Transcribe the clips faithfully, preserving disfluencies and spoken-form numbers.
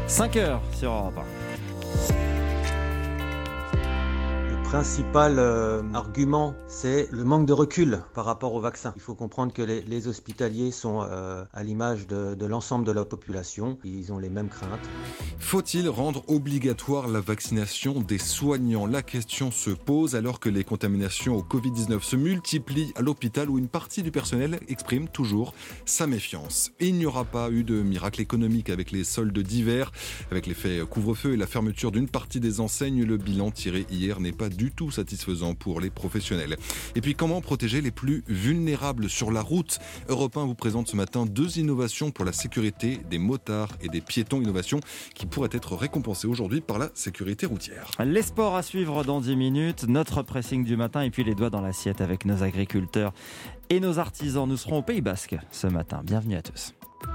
cinq heures sur Europe un. Le principal euh, argument, c'est le manque de recul par rapport au vaccin. Il faut comprendre que les, les hospitaliers sont euh, à l'image de, de l'ensemble de la population. Ils ont les mêmes craintes. Faut-il rendre obligatoire la vaccination des soignants ? La question se pose alors que les contaminations au covid dix-neuf se multiplient à l'hôpital où une partie du personnel exprime toujours sa méfiance. Et il n'y aura pas eu de miracle économique avec les soldes d'hiver. Avec l'effet couvre-feu et la fermeture d'une partie des enseignes, le bilan tiré hier n'est pas du tout satisfaisant pour les professionnels. Et puis comment protéger les plus vulnérables sur la route ? Europe un vous présente ce matin deux innovations pour la sécurité des motards et des piétons. Innovations qui pourraient être récompensées aujourd'hui par la sécurité routière. Les sports à suivre dans dix minutes, notre pressing du matin et puis les doigts dans l'assiette avec nos agriculteurs et nos artisans. Nous serons au Pays Basque ce matin. Bienvenue à tous.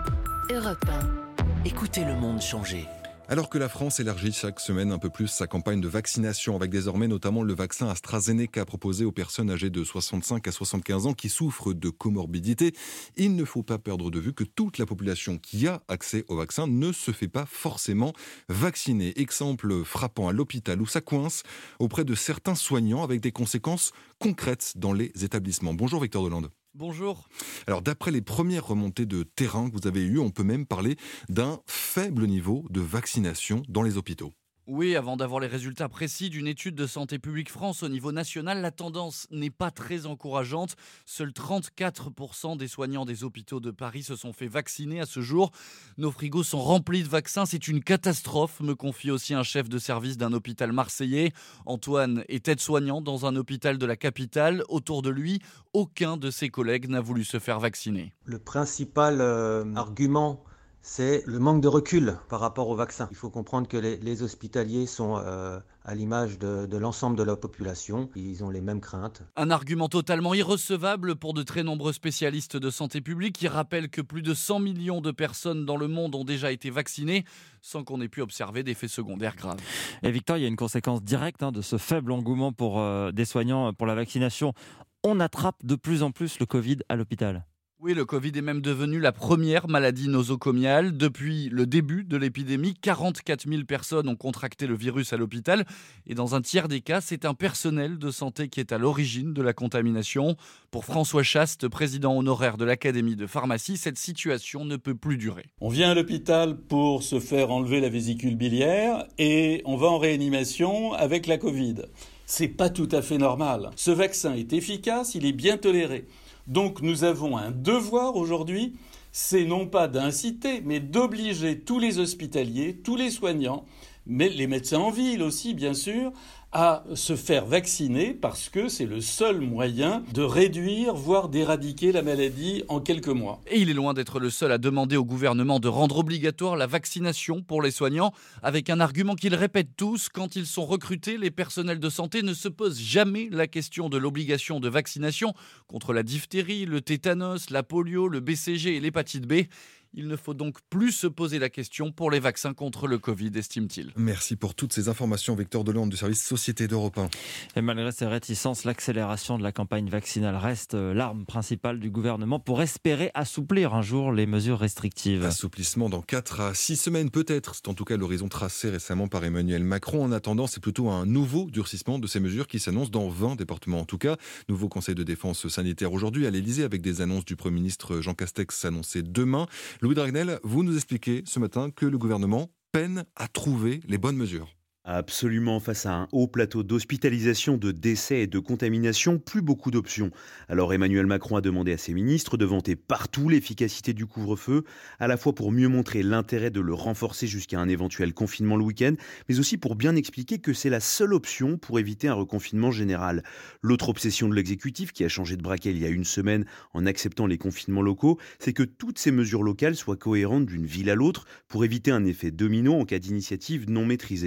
Europe un. Écoutez le monde changer. Alors que la France élargit chaque semaine un peu plus sa campagne de vaccination, avec désormais notamment le vaccin AstraZeneca proposé aux personnes âgées de soixante-cinq à soixante-quinze ans qui souffrent de comorbidité, il ne faut pas perdre de vue que toute la population qui a accès au vaccin ne se fait pas forcément vacciner. Exemple frappant à l'hôpital où ça coince auprès de certains soignants avec des conséquences concrètes dans les établissements. Bonjour Victor Delande. Bonjour. Alors d'après les premières remontées de terrain que vous avez eues, on peut même parler d'un faible niveau de vaccination dans les hôpitaux. Oui, avant d'avoir les résultats précis d'une étude de Santé publique France au niveau national, la tendance n'est pas très encourageante. Seuls trente-quatre pour cent des soignants des hôpitaux de Paris se sont fait vacciner à ce jour. Nos frigos sont remplis de vaccins, c'est une catastrophe, me confie aussi un chef de service d'un hôpital marseillais. Antoine est aide-soignant dans un hôpital de la capitale. Autour de lui, aucun de ses collègues n'a voulu se faire vacciner. Le principal euh, argument, c'est le manque de recul par rapport au vaccin. Il faut comprendre que les, les hospitaliers sont euh, à l'image de, de l'ensemble de la population. Ils ont les mêmes craintes. Un argument totalement irrecevable pour de très nombreux spécialistes de santé publique qui rappellent que plus de cent millions de personnes dans le monde ont déjà été vaccinées sans qu'on ait pu observer d'effets secondaires graves. Et Victor, il y a une conséquence directe hein, de ce faible engouement pour euh, des soignants pour la vaccination. On attrape de plus en plus le Covid à l'hôpital. Oui, le Covid est même devenu la première maladie nosocomiale. Depuis le début de l'épidémie, quarante-quatre mille personnes ont contracté le virus à l'hôpital. Et dans un tiers des cas, c'est un personnel de santé qui est à l'origine de la contamination. Pour François Chaste, président honoraire de l'Académie de pharmacie, cette situation ne peut plus durer. On vient à l'hôpital pour se faire enlever la vésicule biliaire et on va en réanimation avec la Covid. C'est pas tout à fait normal. Ce vaccin est efficace, il est bien toléré. Donc nous avons un devoir aujourd'hui, c'est non pas d'inciter, mais d'obliger tous les hospitaliers, tous les soignants, mais les médecins en ville aussi bien sûr, à se faire vacciner parce que c'est le seul moyen de réduire, voire d'éradiquer la maladie en quelques mois. Et il est loin d'être le seul à demander au gouvernement de rendre obligatoire la vaccination pour les soignants, avec un argument qu'ils répètent tous, quand ils sont recrutés, les personnels de santé ne se posent jamais la question de l'obligation de vaccination contre la diphtérie, le tétanos, la polio, le B C G et l'hépatite B. Il ne faut donc plus se poser la question pour les vaccins contre le Covid, estime-t-il. Merci pour toutes ces informations, Victor Delande du service Société d'Europe un. Et malgré ces réticences, l'accélération de la campagne vaccinale reste l'arme principale du gouvernement pour espérer assouplir un jour les mesures restrictives. Assouplissement dans quatre à six semaines peut-être. C'est en tout cas l'horizon tracé récemment par Emmanuel Macron. En attendant, c'est plutôt un nouveau durcissement de ces mesures qui s'annonce dans vingt départements en tout cas. Nouveau conseil de défense sanitaire aujourd'hui à l'Elysée avec des annonces du Premier ministre Jean Castex annoncées demain. Louis Dragnel, vous nous expliquez ce matin que le gouvernement peine à trouver les bonnes mesures. Absolument, face à un haut plateau d'hospitalisation, de décès et de contamination, plus beaucoup d'options. Alors Emmanuel Macron a demandé à ses ministres de vanter partout l'efficacité du couvre-feu, à la fois pour mieux montrer l'intérêt de le renforcer jusqu'à un éventuel confinement le week-end, mais aussi pour bien expliquer que c'est la seule option pour éviter un reconfinement général. L'autre obsession de l'exécutif, qui a changé de braquet il y a une semaine en acceptant les confinements locaux, c'est que toutes ces mesures locales soient cohérentes d'une ville à l'autre pour éviter un effet domino en cas d'initiative non maîtrisée.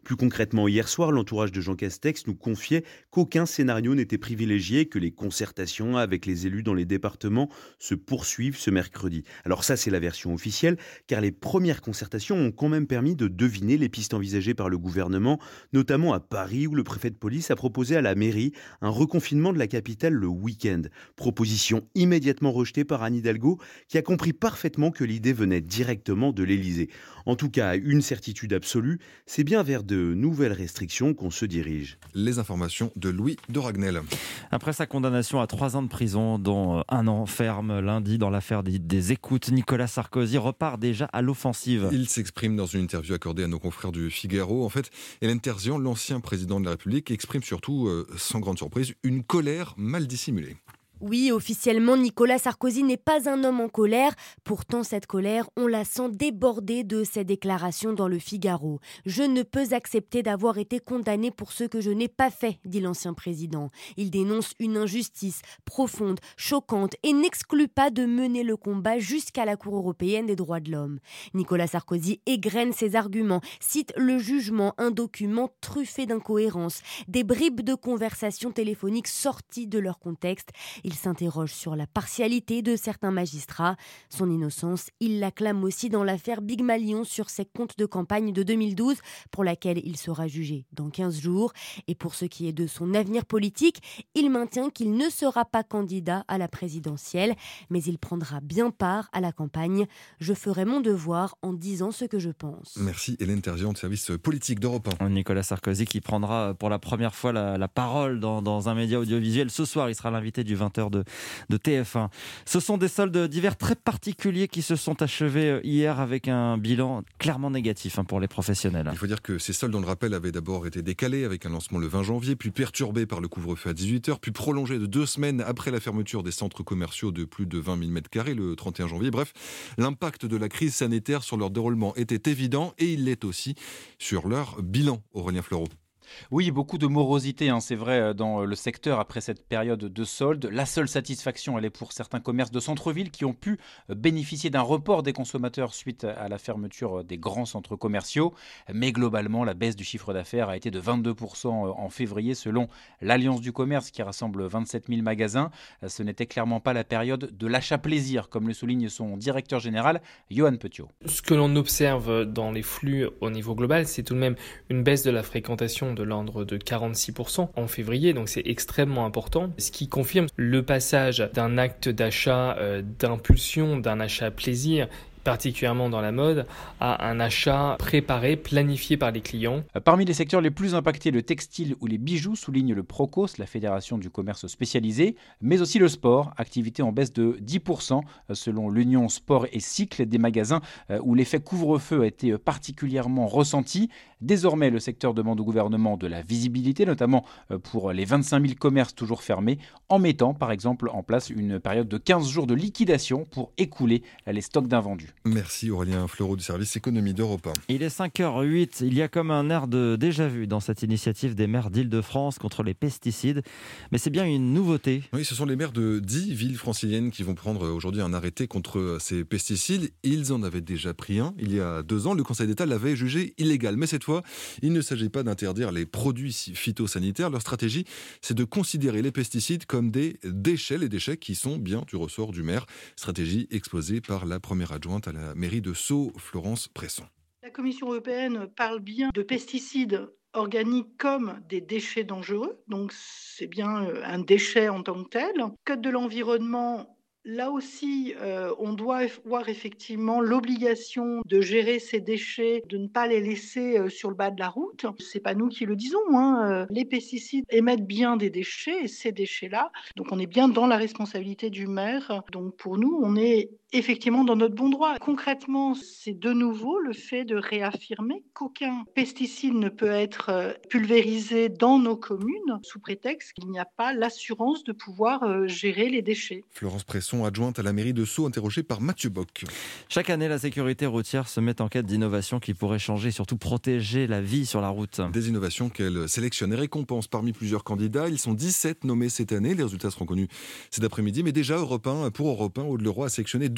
Plus concrètement, hier soir, l'entourage de Jean Castex nous confiait qu'aucun scénario n'était privilégié, que les concertations avec les élus dans les départements se poursuivent ce mercredi. Alors ça, c'est la version officielle, car les premières concertations ont quand même permis de deviner les pistes envisagées par le gouvernement, notamment à Paris, où le préfet de police a proposé à la mairie un reconfinement de la capitale le week-end. Proposition immédiatement rejetée par Anne Hidalgo, qui a compris parfaitement que l'idée venait directement de l'Élysée. En tout cas, une certitude absolue, c'est bien vers de nouvelles restrictions qu'on se dirige. Les informations de Louis de Ragnel. Après sa condamnation à trois ans de prison, dont un an ferme lundi dans l'affaire des, des écoutes, Nicolas Sarkozy repart déjà à l'offensive. Il s'exprime dans une interview accordée à nos confrères du Figaro. En fait, Hélène Terzian, l'ancien président de la République, exprime surtout, euh, sans grande surprise, une colère mal dissimulée. Oui, officiellement, Nicolas Sarkozy n'est pas un homme en colère. Pourtant, cette colère, on la sent déborder de ses déclarations dans le Figaro. « Je ne peux accepter d'avoir été condamné pour ce que je n'ai pas fait », dit l'ancien président. Il dénonce une injustice profonde, choquante et n'exclut pas de mener le combat jusqu'à la Cour européenne des droits de l'homme. Nicolas Sarkozy égrène ses arguments, cite le jugement, un document truffé d'incohérences, des bribes de conversations téléphoniques sorties de leur contexte. Il s'interroge sur la partialité de certains magistrats. Son innocence, il l'acclame aussi dans l'affaire Big Malion sur ses comptes de campagne de deux mille douze, pour laquelle il sera jugé dans quinze jours. Et pour ce qui est de son avenir politique, il maintient qu'il ne sera pas candidat à la présidentielle, mais il prendra bien part à la campagne. « Je ferai mon devoir en disant ce que je pense ». Merci Hélène Terzian, de service politique d'Europe un. Nicolas Sarkozy qui prendra pour la première fois la, la parole dans, dans un média audiovisuel. Ce soir, il sera l'invité du vingt heures de, de T F un. Ce sont des soldes d'hiver très particuliers qui se sont achevés hier avec un bilan clairement négatif pour les professionnels. Il faut dire que ces soldes, on le rappelle, avaient d'abord été décalés avec un lancement le vingt janvier, puis perturbés par le couvre-feu à dix-huit heures, puis prolongés de deux semaines après la fermeture des centres commerciaux de plus de vingt mille mètres carrés le trente et un janvier. Bref, l'impact de la crise sanitaire sur leur déroulement était évident et il l'est aussi sur leur bilan. Aurélien Fleureau. Oui, beaucoup de morosité, hein, c'est vrai, dans le secteur après cette période de soldes. La seule satisfaction, elle est pour certains commerces de centre-ville qui ont pu bénéficier d'un report des consommateurs suite à la fermeture des grands centres commerciaux. Mais globalement, la baisse du chiffre d'affaires a été de vingt-deux pour cent en février selon l'Alliance du commerce qui rassemble vingt-sept mille magasins. Ce n'était clairement pas la période de l'achat plaisir, comme le souligne son directeur général, Johan Petiot. Ce que l'on observe dans les flux au niveau global, c'est tout de même une baisse de la fréquentation de l'ordre de quarante-six pour cent en février, donc c'est extrêmement important, ce qui confirme le passage d'un acte d'achat euh, d'impulsion, d'un achat plaisir, particulièrement dans la mode, à un achat préparé, planifié par les clients. Parmi les secteurs les plus impactés, le textile ou les bijoux, souligne le Procos, la Fédération du commerce spécialisé, mais aussi le sport, activité en baisse de dix pour cent selon l'Union Sport et Cycle, des magasins où l'effet couvre-feu a été particulièrement ressenti. Désormais, le secteur demande au gouvernement de la visibilité, notamment pour les vingt-cinq mille commerces toujours fermés, en mettant par exemple en place une période de quinze jours de liquidation pour écouler les stocks d'invendus. Merci Aurélien Fleureau du service économie d'Europe un. Il est cinq heures huit, il y a comme un air de déjà-vu dans cette initiative des maires d'Île-de-France contre les pesticides, mais c'est bien une nouveauté. Oui, ce sont les maires de dix villes franciliennes qui vont prendre aujourd'hui un arrêté contre ces pesticides. Ils en avaient déjà pris un il y a deux ans, le Conseil d'État l'avait jugé illégal, mais cette fois, il ne s'agit pas d'interdire les produits phytosanitaires. Leur stratégie, c'est de considérer les pesticides comme des déchets, les déchets qui sont bien du ressort du maire. Stratégie exposée par la première adjointe à la mairie de Sceaux, Florence Presson. La Commission européenne parle bien de pesticides organiques comme des déchets dangereux, donc c'est bien un déchet en tant que tel. Code de l'environnement, là aussi, euh, on doit avoir effectivement l'obligation de gérer ces déchets, de ne pas les laisser euh, sur le bas de la route. C'est pas nous qui le disons, hein. Les pesticides émettent bien des déchets, et ces déchets-là, donc on est bien dans la responsabilité du maire. Donc pour nous, on est effectivement dans notre bon droit. Concrètement, c'est de nouveau le fait de réaffirmer qu'aucun pesticide ne peut être pulvérisé dans nos communes sous prétexte qu'il n'y a pas l'assurance de pouvoir gérer les déchets. Florence Presson, adjointe à la mairie de Sceaux, interrogée par Mathieu Bock. Chaque année, la sécurité routière se met en quête d'innovations qui pourraient changer, surtout protéger la vie sur la route. Des innovations qu'elle sélectionne et récompense parmi plusieurs candidats. Ils sont dix-sept nommés cette année. Les résultats seront connus cet après-midi. Mais déjà, Europe un, pour Europe un, Aude Leroy a sélectionné deux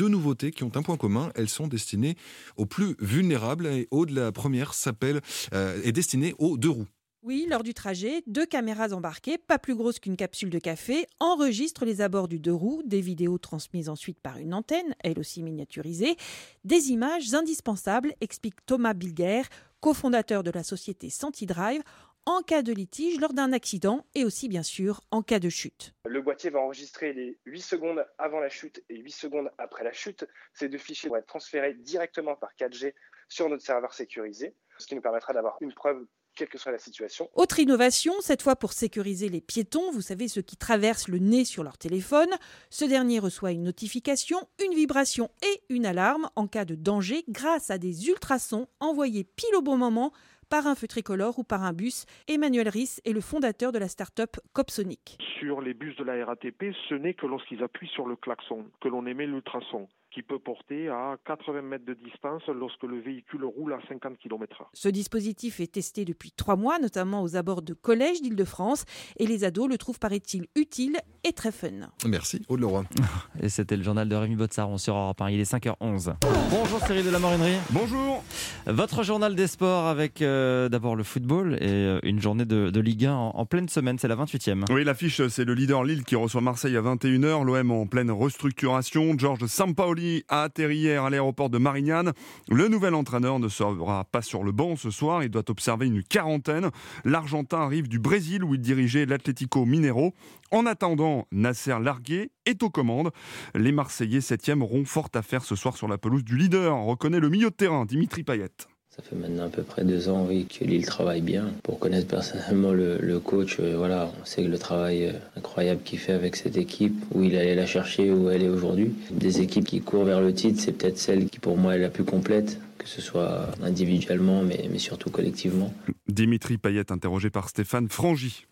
deux nouveautés qui ont un point commun. Elles sont destinées aux plus vulnérables et au de la première s'appelle, euh, est destinée aux deux roues. Oui, lors du trajet, deux caméras embarquées, pas plus grosses qu'une capsule de café, enregistrent les abords du deux roues, des vidéos transmises ensuite par une antenne, elle aussi miniaturisée, des images indispensables, explique Thomas Bilger, cofondateur de la société SentiDrive, en cas de litige lors d'un accident et aussi bien sûr en cas de chute. Le boîtier va enregistrer les huit secondes avant la chute et huit secondes après la chute. Ces deux fichiers vont être transférés directement par quatre G sur notre serveur sécurisé, ce qui nous permettra d'avoir une preuve quelle que soit la situation. Autre innovation, cette fois pour sécuriser les piétons, vous savez ceux qui traversent le nez sur leur téléphone. Ce dernier reçoit une notification, une vibration et une alarme en cas de danger grâce à des ultrasons envoyés pile au bon moment par un feu tricolore ou par un bus. Emmanuel Ries est le fondateur de la start-up Copsonic. Sur les bus de la R A T P, ce n'est que lorsqu'ils appuient sur le klaxon que l'on émet l'ultrason, qui peut porter à quatre-vingts mètres de distance lorsque le véhicule roule à cinquante kilomètres heure. Ce dispositif est testé depuis trois mois, notamment aux abords de collèges d'Île-de-France, et les ados le trouvent, paraît-il, utile et très fun. Merci, Aude Leroy. Et c'était le journal de Rémi Botsar sur Europe un. Il est cinq heures onze. Bonjour Cyril de la Morinerie. Bonjour. Votre journal des sports avec euh, d'abord le football et euh, une journée de, de Ligue un en, en pleine semaine, c'est la vingt-huitième. Oui, l'affiche, c'est le leader Lille qui reçoit Marseille à vingt et une heures. L'O M en pleine restructuration. Georges Sampaoli a atterri hier à l'aéroport de Marignane. Le nouvel entraîneur ne sera pas sur le banc ce soir. Il doit observer une quarantaine. L'Argentin arrive du Brésil où il dirigeait l'Atlético Mineiro. En attendant, Nasser Largué est aux commandes. Les Marseillais septième auront fort à faire ce soir sur la pelouse du leader, reconnaît le milieu de terrain Dimitri Payet. Ça fait maintenant à peu près deux ans oui, que Lille travaille bien. Pour connaître personnellement le, le coach, euh, voilà, on sait que le travail euh, incroyable qu'il fait avec cette équipe, où il allait la chercher, où elle est aujourd'hui. Des équipes qui courent vers le titre, c'est peut-être celle qui pour moi est la plus complète, que ce soit individuellement, mais, mais surtout collectivement. Dimitri Payet interrogé par Stéphane Frangy.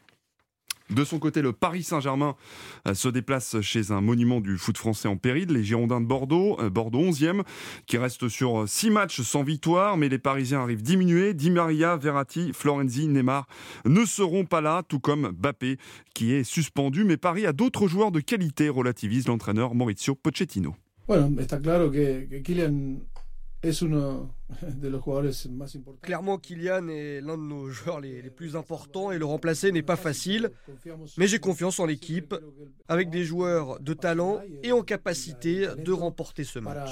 De son côté, le Paris Saint-Germain se déplace chez un monument du foot français en péril, les Girondins de Bordeaux, Bordeaux onzième, qui reste sur six matchs sans victoire, mais les Parisiens arrivent diminués. Di Maria, Verratti, Florenzi, Neymar ne seront pas là, tout comme Mbappé, qui est suspendu. Mais Paris a d'autres joueurs de qualité, relativise l'entraîneur Maurizio Pochettino. Bueno, está claro que, que Kylian es uno de los jugadores más importantes. Clairement, Kylian est l'un de nos joueurs les, les plus importants et le remplacer n'est pas facile. Mais j'ai confiance en l'équipe, avec des joueurs de talent et en capacité de remporter ce match.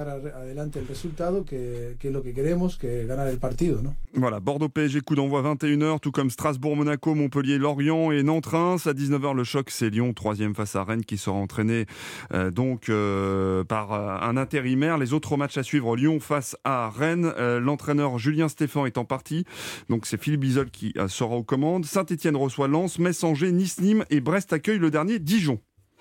Voilà, Bordeaux-P S G, coup d'envoi vingt et une heures, tout comme Strasbourg-Monaco, Montpellier-Lorient et Nantes-Reims. À dix-neuf heures, le choc, c'est Lyon, troisième face à Rennes, qui sera entraîné euh, donc euh, par euh, un intérimaire. Les autres matchs à suivre, Lyon face à Rennes. Euh, l'entraîneur Julien Stéphan est en partie, donc c'est Philippe Bizel qui euh, sera aux commandes. Saint-Etienne reçoit Lens, Metz, Angers, Nice, Nîmes et Brest accueille le dernier Dijon.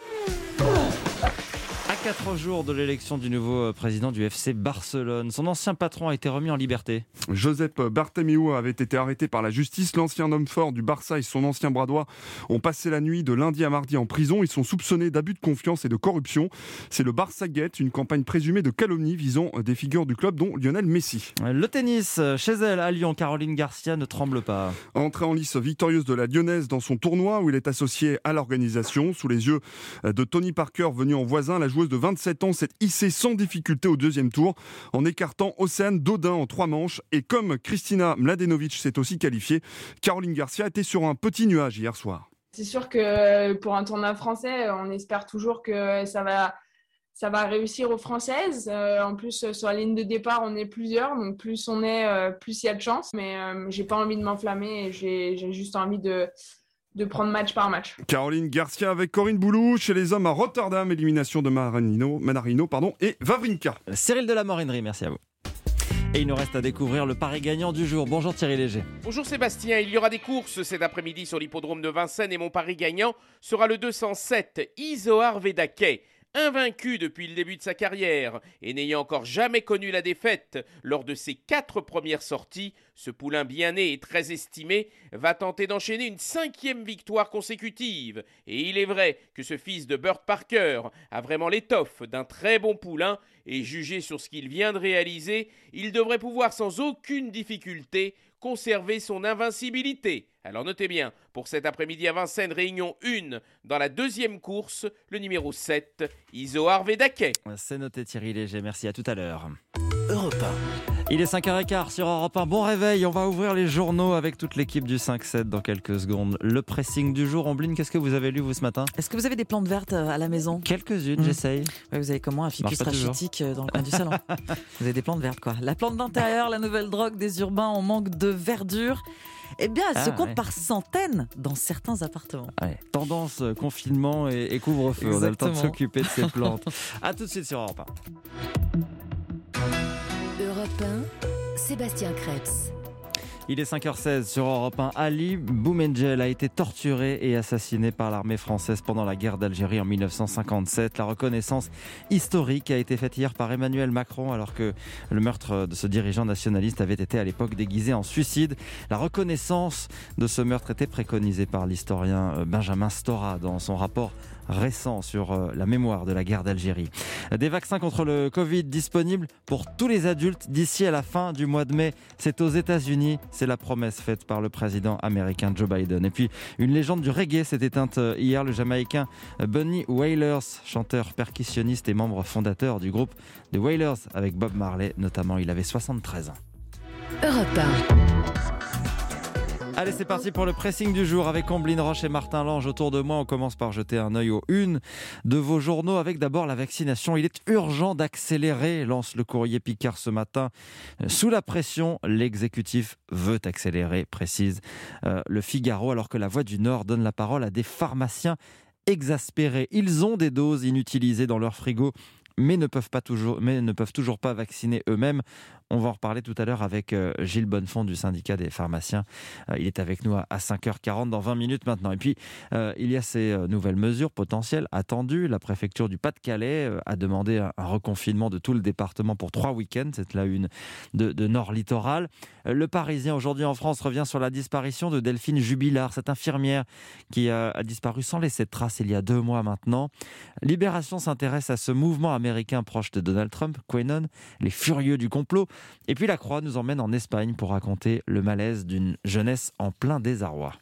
À quatre jours de l'élection du nouveau président du F C Barcelone, son ancien patron a été remis en liberté. Josep Bartomeu avait été arrêté par la justice. L'ancien homme fort du Barça et son ancien bras droit ont passé la nuit de lundi à mardi en prison. Ils sont soupçonnés d'abus de confiance et de corruption. C'est le Barça Gate, une campagne présumée de calomnie visant des figures du club dont Lionel Messi. Le tennis, chez elle à Lyon, Caroline Garcia ne tremble pas. Entrée en lice victorieuse de la Lyonnaise dans son tournoi où il est associé à l'organisation. Sous les yeux de Tony Parker, venu en voisin, la joueuse de vingt-sept ans s'est hissée sans difficulté au deuxième tour en écartant Océane Dodin en trois manches. Et comme Kristina Mladenovic s'est aussi qualifiée, Caroline Garcia était sur un petit nuage hier soir. C'est sûr que pour un tournoi français, on espère toujours que ça va, ça va réussir aux Françaises. Euh, en plus, sur la ligne de départ, on est plusieurs, donc plus on est, euh, plus il y a de chance. Mais euh, j'ai pas envie de m'enflammer et j'ai, j'ai juste envie de... de prendre match par match. Caroline Garcia avec Corinne Boulou. Chez les hommes à Rotterdam, élimination de Manarino, Manarino pardon, et Wawrinka. Cyril de la Morinerie, merci à vous. Et il nous reste à découvrir le pari gagnant du jour. Bonjour Thierry Léger. Bonjour Sébastien, il y aura des courses cet après-midi sur l'hippodrome de Vincennes et mon pari gagnant sera le deux cent sept Izoard Vedakey. Invaincu depuis le début de sa carrière et n'ayant encore jamais connu la défaite lors de ses quatre premières sorties, ce poulain bien né et très estimé va tenter d'enchaîner une cinquième victoire consécutive. Et il est vrai que ce fils de Burt Parker a vraiment l'étoffe d'un très bon poulain et jugé sur ce qu'il vient de réaliser, il devrait pouvoir sans aucune difficulté conserver son invincibilité. Alors notez bien, pour cet après-midi à Vincennes, réunion un dans la deuxième course, le numéro sept, Isoar Vedake. C'est noté Thierry Léger, merci, à tout à l'heure. Europe un. Il est cinq heures quinze sur Europe un. Bon réveil, on va ouvrir les journaux avec toute l'équipe du cinq sept dans quelques secondes. Le pressing du jour. Ombline, qu'est-ce que vous avez lu vous ce matin ? Est-ce que vous avez des plantes vertes à la maison ? Quelques-unes, mmh. j'essaye. Ouais, vous avez comment un ficus rachitique dans le coin du salon. Vous avez des plantes vertes quoi. La plante d'intérieur, la nouvelle drogue des urbains en manque de verdure. Eh bien, elle ah, se compte ouais. par centaines dans certains appartements. Ouais. Tendance euh, confinement et, et couvre-feu. Exactement. On a le temps de s'occuper de ces plantes. A tout de suite sur Europe un. Europe un, Sébastien Krebs. Il est cinq heures seize sur Europe un. Ali Boumendjel a été torturé et assassiné par l'armée française pendant la guerre d'Algérie en dix-neuf cent cinquante-sept. La reconnaissance historique a été faite hier par Emmanuel Macron alors que le meurtre de ce dirigeant nationaliste avait été à l'époque déguisé en suicide. La reconnaissance de ce meurtre était préconisée par l'historien Benjamin Stora dans son rapport récent sur la mémoire de la guerre d'Algérie. Des vaccins contre le Covid disponibles pour tous les adultes d'ici à la fin du mois de mai. C'est aux États-Unis. C'est la promesse faite par le président américain Joe Biden. Et puis, une légende du reggae s'est éteinte hier. Le Jamaïcain Bunny Wailers, chanteur percussionniste et membre fondateur du groupe The Wailers avec Bob Marley notamment. Il avait soixante-treize ans. Europe un. Allez, c'est parti pour le pressing du jour avec Omblin Roche et Martin Lange. Autour de moi, on commence par jeter un œil aux unes de vos journaux avec d'abord la vaccination. Il est urgent d'accélérer, lance le courrier Picard ce matin. Sous la pression, l'exécutif veut accélérer, précise euh, le Figaro, alors que la Voix du Nord donne la parole à des pharmaciens exaspérés. Ils ont des doses inutilisées dans leur frigo, mais ne peuvent pas toujours, mais ne peuvent toujours pas vacciner eux-mêmes. On va en reparler tout à l'heure avec Gilles Bonnefond du syndicat des pharmaciens. Il est avec nous à cinq heures quarante dans vingt minutes maintenant. Et puis, euh, il y a ces nouvelles mesures potentielles attendues. La préfecture du Pas-de-Calais a demandé un reconfinement de tout le département pour trois week-ends. C'est la une de, de Nord Littoral. Le Parisien, aujourd'hui en France, revient sur la disparition de Delphine Jubilard, cette infirmière qui a, a disparu sans laisser de traces il y a deux mois maintenant. Libération s'intéresse à ce mouvement américain proche de Donald Trump, QAnon, les furieux du complot. Et puis la Croix nous emmène en Espagne pour raconter le malaise d'une jeunesse en plein désarroi.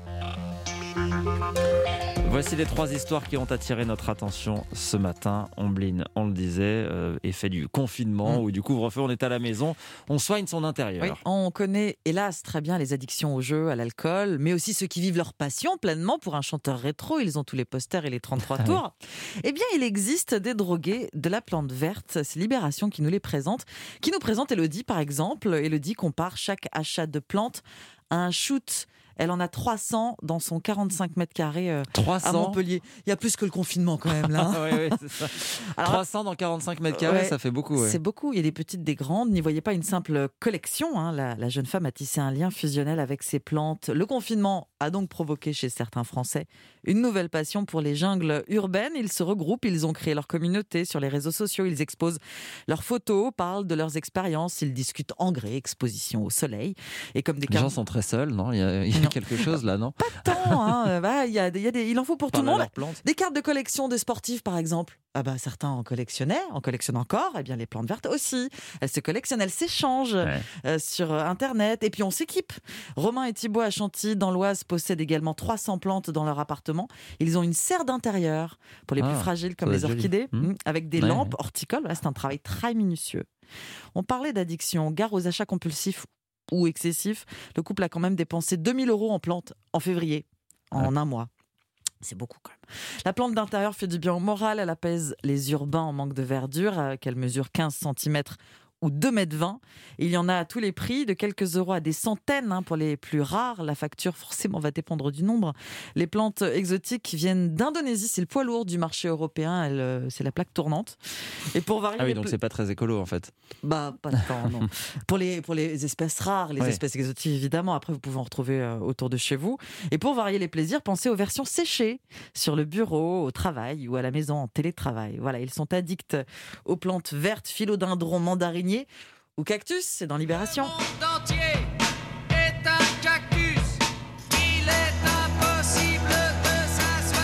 Voici les trois histoires qui ont attiré notre attention ce matin. Omblin, on le disait, euh, effet du confinement mmh. ou du couvre-feu, on est à la maison, on soigne son intérieur. Oui, on connaît hélas très bien les addictions au jeu, à l'alcool, mais aussi ceux qui vivent leur passion pleinement. Pour un chanteur rétro, ils ont tous les posters et les trente-trois tours. Eh bien, il existe des drogués de la plante verte. C'est Libération qui nous les présente, qui nous présente Elodie par exemple. Elodie compare chaque achat de plantes à un shoot. Elle en a trois cents dans son quarante-cinq mètres carrés euh, à Montpellier. Il y a plus que le confinement quand même là. oui, oui, c'est ça. Alors, trois cents dans quarante-cinq mètres carrés, ouais, ça fait beaucoup. Ouais. C'est beaucoup. Il y a des petites, des grandes. N'y voyez pas une simple collection. Hein. La, la jeune femme a tissé un lien fusionnel avec ses plantes. Le confinement a donc provoqué chez certains Français une nouvelle passion pour les jungles urbaines. Ils se regroupent, ils ont créé leur communauté sur les réseaux sociaux. Ils exposent leurs photos, parlent de leurs expériences. Ils discutent engrais, exposition au soleil. Et comme des les car... gens sont très seuls, non ? Il y a, il y a quelque chose là, non ? Pas tant, hein. bah, il, y a, il, y a des, il en faut pour tout le monde. Des cartes de collection de sportifs, par exemple. Ah bah, certains en collectionnaient, en collectionnent encore. Eh bien, les plantes vertes aussi. Elles se collectionnent, elles s'échangent ouais. euh, sur Internet. Et puis, on s'équipe. Romain et Thibault à Chantilly, dans l'Oise, possèdent également trois cents plantes dans leur appartement. Ils ont une serre d'intérieur pour les ah, plus fragiles, comme les orchidées, mmh. avec des ouais, lampes ouais. horticoles. Là, c'est un travail très minutieux. On parlait d'addiction, gare aux achats compulsifs ou excessifs. Le couple a quand même dépensé deux mille euros en plantes en février, en ouais. un mois. C'est beaucoup quand même. La plante d'intérieur fait du bien au moral. Elle apaise les urbains en manque de verdure, qu'elle mesure quinze centimètres ou deux mètres vingt. Il y en a à tous les prix, de quelques euros à des centaines hein, pour les plus rares. La facture, forcément, va dépendre du nombre. Les plantes exotiques viennent d'Indonésie. C'est le poids lourd du marché européen. Elle, euh, c'est la plaque tournante. Et pour varier ah oui, donc pl- c'est pas très écolo, en fait. Bah, pas tant, non. pour, les, pour les espèces rares, les oui. espèces exotiques, évidemment. Après, vous pouvez en retrouver euh, autour de chez vous. Et pour varier les plaisirs, pensez aux versions séchées sur le bureau, au travail ou à la maison, en télétravail. Voilà, ils sont addicts aux plantes vertes, philodendron, mandarinier ou cactus, c'est dans Libération. Le monde entier est un cactus. Il est impossible de s'asseoir. Oui, pour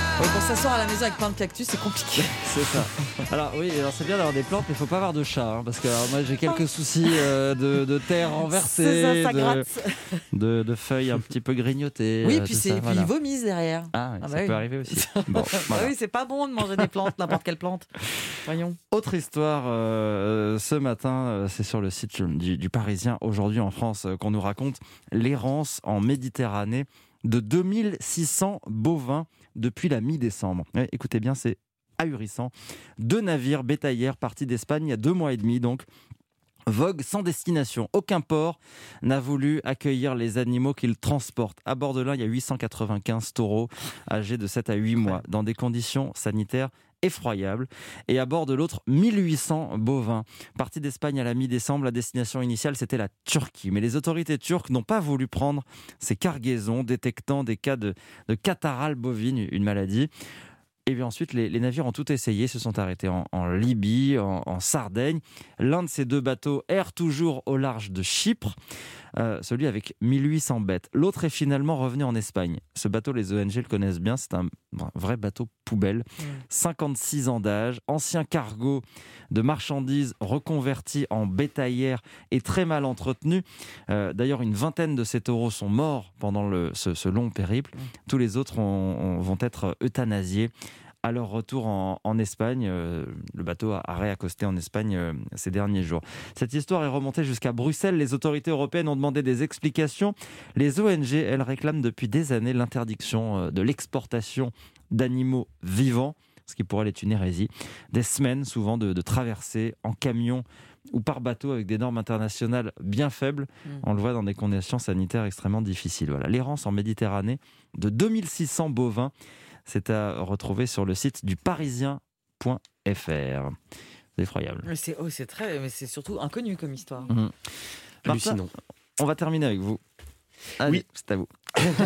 s'asseoir à la maison avec plein de cactus, c'est compliqué. C'est ça. Alors oui, alors c'est bien d'avoir des plantes, mais il faut pas avoir de chat, hein, parce que alors, moi j'ai quelques soucis euh, de, de terre renversée, C'est ça, ça de, gratte. de, de feuilles un petit peu grignotées. Oui, euh, puis, tout c'est, ça, puis voilà. ils vomissent derrière. Ah, oui, Ah ça bah peut oui. arriver aussi. Bon, Bah voilà. oui, c'est pas bon de manger des plantes, n'importe quelle plante. Voyons. Autre histoire euh, ce matin, euh, c'est sur le site du, du Parisien aujourd'hui en France euh, qu'on nous raconte l'errance en Méditerranée de deux mille six cents bovins depuis la mi-décembre. Ouais, écoutez bien, c'est ahurissant. Deux navires bétaillères partis d'Espagne il y a deux mois et demi donc voguent sans destination. Aucun port n'a voulu accueillir les animaux qu'ils transportent. À bord de l'un, il y a huit cent quatre-vingt-quinze taureaux âgés de sept à huit mois dans des conditions sanitaires effroyable. Et à bord de l'autre, mille huit cents bovins. Partis d'Espagne à la mi-décembre, la destination initiale, c'était la Turquie. Mais les autorités turques n'ont pas voulu prendre ces cargaisons, détectant des cas de, de catarrhale bovine, une maladie. Et bien ensuite, les, les navires ont tout essayé, se sont arrêtés en, en Libye, en, en Sardaigne. L'un de ces deux bateaux erre toujours au large de Chypre, euh, celui avec mille huit cents bêtes. L'autre est finalement revenu en Espagne. Ce bateau, les O N G le connaissent bien, c'est un vrai bateau poubelle. Mmh. cinquante-six ans d'âge, ancien cargo de marchandises reconverti en bétaillère et très mal entretenu. Euh, d'ailleurs, une vingtaine de ces taureaux sont morts pendant le, ce, ce long périple. Mmh. Tous les autres ont, ont, vont être euthanasiés. À leur retour en, en Espagne, euh, le bateau a, a réaccosté en Espagne euh, ces derniers jours. Cette histoire est remontée jusqu'à Bruxelles. Les autorités européennes ont demandé des explications. Les O N G, elles réclament depuis des années l'interdiction euh, de l'exportation d'animaux vivants, ce qui pour elles est une hérésie. Des semaines souvent de, de traversées en camion ou par bateau avec des normes internationales bien faibles. Mmh. On le voit dans des conditions sanitaires extrêmement difficiles. Voilà. L'errance en Méditerranée de deux mille six cents bovins, c'est à retrouver sur le site du parisien point f r. C'est effroyable. Mais c'est, oh, c'est, très, mais c'est surtout inconnu comme histoire. Mmh. Hallucinant. On va terminer avec vous. Allez, oui, c'est à vous.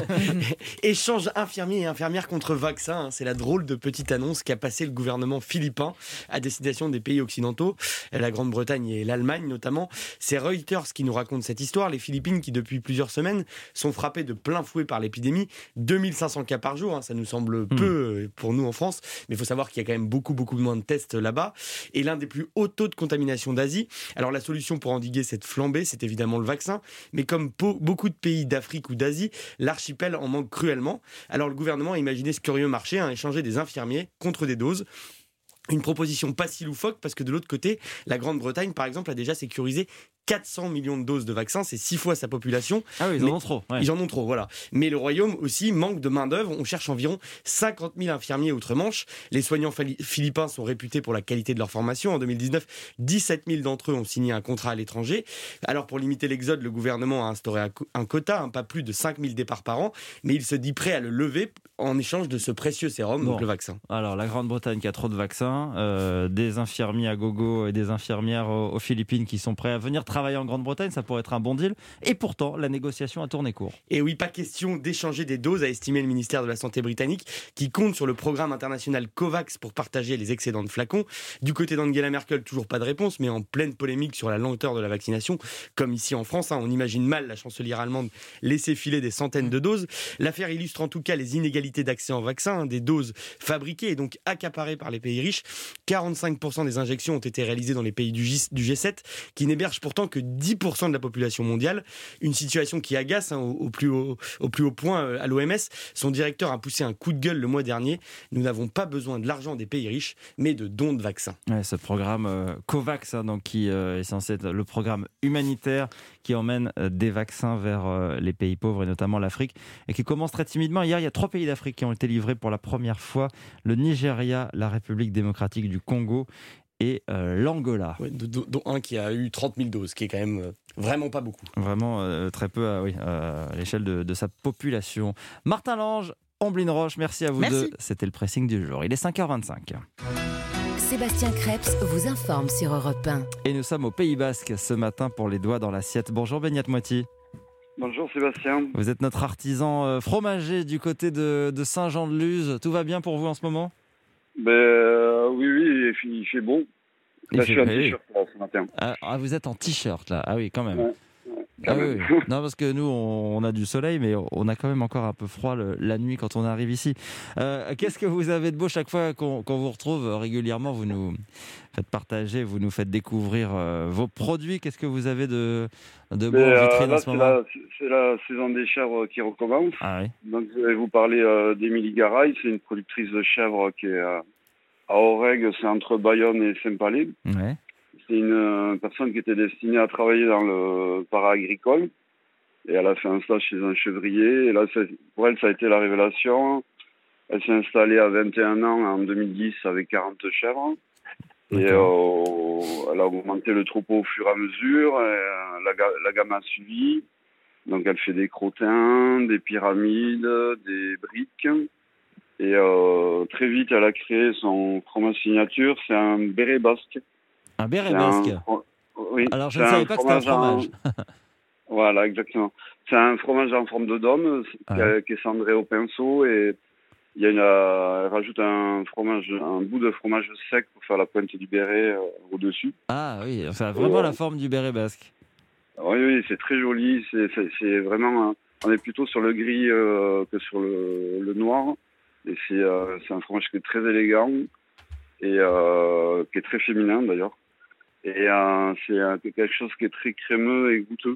Échange infirmiers et infirmières contre vaccins, c'est la drôle de petite annonce qu'a passé le gouvernement philippin à destination des pays occidentaux, la Grande-Bretagne et l'Allemagne notamment. C'est Reuters qui nous raconte cette histoire. Les Philippines qui depuis plusieurs semaines sont frappées de plein fouet par l'épidémie, deux mille cinq cents cas par jour, hein, ça nous semble mmh. peu pour nous en France, mais il faut savoir qu'il y a quand même beaucoup beaucoup moins de tests là-bas, et l'un des plus hauts taux de contamination d'Asie. Alors la solution pour endiguer cette flambée, c'est évidemment le vaccin, mais comme po- beaucoup de pays d'Afrique ou d'Asie, l'archipel en manque cruellement. Alors le gouvernement a imaginé ce curieux marché, hein, échanger des infirmiers contre des doses. Une proposition pas si loufoque parce que de l'autre côté, la Grande-Bretagne, par exemple, a déjà sécurisé quatre cents millions de doses de vaccins, c'est six fois sa population. Ah oui, ils mais en ont trop. Ouais. Ils en ont trop, voilà. Mais le Royaume aussi manque de main-d'œuvre. On cherche environ cinquante mille infirmiers outre-Manche. Les soignants fali- philippins sont réputés pour la qualité de leur formation. En deux mille dix-neuf, dix-sept mille d'entre eux ont signé un contrat à l'étranger. Alors pour limiter l'exode, le gouvernement a instauré un, co- un quota, hein, pas plus de cinq mille départs par an, mais il se dit prêt à le lever en échange de ce précieux sérum, bon. donc le vaccin. Alors la Grande-Bretagne qui a trop de vaccins, euh, des infirmiers à gogo et des infirmières aux, aux Philippines qui sont prêts à venir travailler en Grande-Bretagne, ça pourrait être un bon deal. Et pourtant, la négociation a tourné court. Et oui, pas question d'échanger des doses, a estimé le ministère de la Santé britannique, qui compte sur le programme international COVAX pour partager les excédents de flacons. Du côté d'Angela Merkel, toujours pas de réponse, mais en pleine polémique sur la lenteur de la vaccination, comme ici en France, hein, on imagine mal la chancelière allemande laisser filer des centaines de doses. L'affaire illustre en tout cas les inégalités d'accès en vaccin, hein, des doses fabriquées et donc accaparées par les pays riches. quarante-cinq pour cent des injections ont été réalisées dans les pays du, G- du G sept, qui n'hébergent pourtant que dix pour cent de la population mondiale. Une situation qui agace, hein, au, au, plus haut, au plus haut point euh, à l'O M S. Son directeur a poussé un coup de gueule le mois dernier. Nous n'avons pas besoin de l'argent des pays riches, mais de dons de vaccins. Ouais, ce programme euh, COVAX, hein, donc, qui euh, est censé être le programme humanitaire qui emmène euh, des vaccins vers euh, les pays pauvres et notamment l'Afrique, et qui commence très timidement. Hier, il y a trois pays d'Afrique qui ont été livrés pour la première fois. Le Nigeria, la République démocratique du Congo et euh, l'Angola. Ouais, dont un qui a eu trente mille doses, qui est quand même euh, vraiment pas beaucoup. Vraiment euh, très peu à, oui, euh, à l'échelle de, de sa population. Martin Lange, Omblin Roche, merci à vous merci. deux. C'était le pressing du jour. Il est cinq heures vingt-cinq. Sébastien Krebs vous informe sur Europe un. Et nous sommes au Pays Basque ce matin pour les doigts dans l'assiette. Bonjour Benyat Moiti. Bonjour Sébastien. Vous êtes notre artisan euh, fromager du côté de, de Saint-Jean-de-Luz. Tout va bien pour vous en ce moment ? Ben, euh, oui, oui, il fait, il fait bon. Là, je suis en t-shirt là, ce matin. Ah, ah, vous êtes en t-shirt là. Ah oui, quand même. Ouais, ouais. Ah oui. Non, parce que nous, on a du soleil, mais on a quand même encore un peu froid le, la nuit quand on arrive ici. Euh, qu'est-ce que vous avez de beau chaque fois qu'on, qu'on vous retrouve régulièrement? Vous nous faites partager, vous nous faites découvrir euh, vos produits. Qu'est-ce que vous avez de, de beau en vitrine euh, là, en ce c'est moment? la, c'est la saison des chèvres qui recommence. Ah oui. Donc, je vais vous parler euh, d'Émilie Garay. C'est une productrice de chèvres qui est euh, à Aurègue, c'est entre Bayonne et Saint-Palais. Ouais. C'est une euh, personne qui était destinée à travailler dans le para-agricole. Et elle a fait un stage chez un chevrier. Et là, c'est, pour elle, ça a été la révélation. Elle s'est installée à vingt et un ans en deux mille dix avec quarante chèvres. Et euh, elle a augmenté le troupeau au fur et à mesure. Et, euh, la, la gamme a suivi. Donc, elle fait des crottins, des pyramides, des briques. Et euh, très vite, elle a créé son fromage signature. C'est un béret basque. Un béret basque. Un, oui, alors, je ne savais pas que c'était un fromage. En... Voilà, exactement. C'est un fromage en forme de dôme ouais. qui est cendré au pinceau et il y a une, euh, elle rajoute un fromage, un bout de fromage sec pour faire la pointe du béret euh, au-dessus. Ah oui, ça a vraiment euh, la forme du béret basque. Oui, oui, c'est très joli. C'est, c'est, c'est vraiment, on est plutôt sur le gris euh, que sur le, le noir. Et c'est, euh, c'est un fromage qui est très élégant et euh, qui est très féminin d'ailleurs. Et euh, c'est euh, quelque chose qui est très crémeux et goûteux.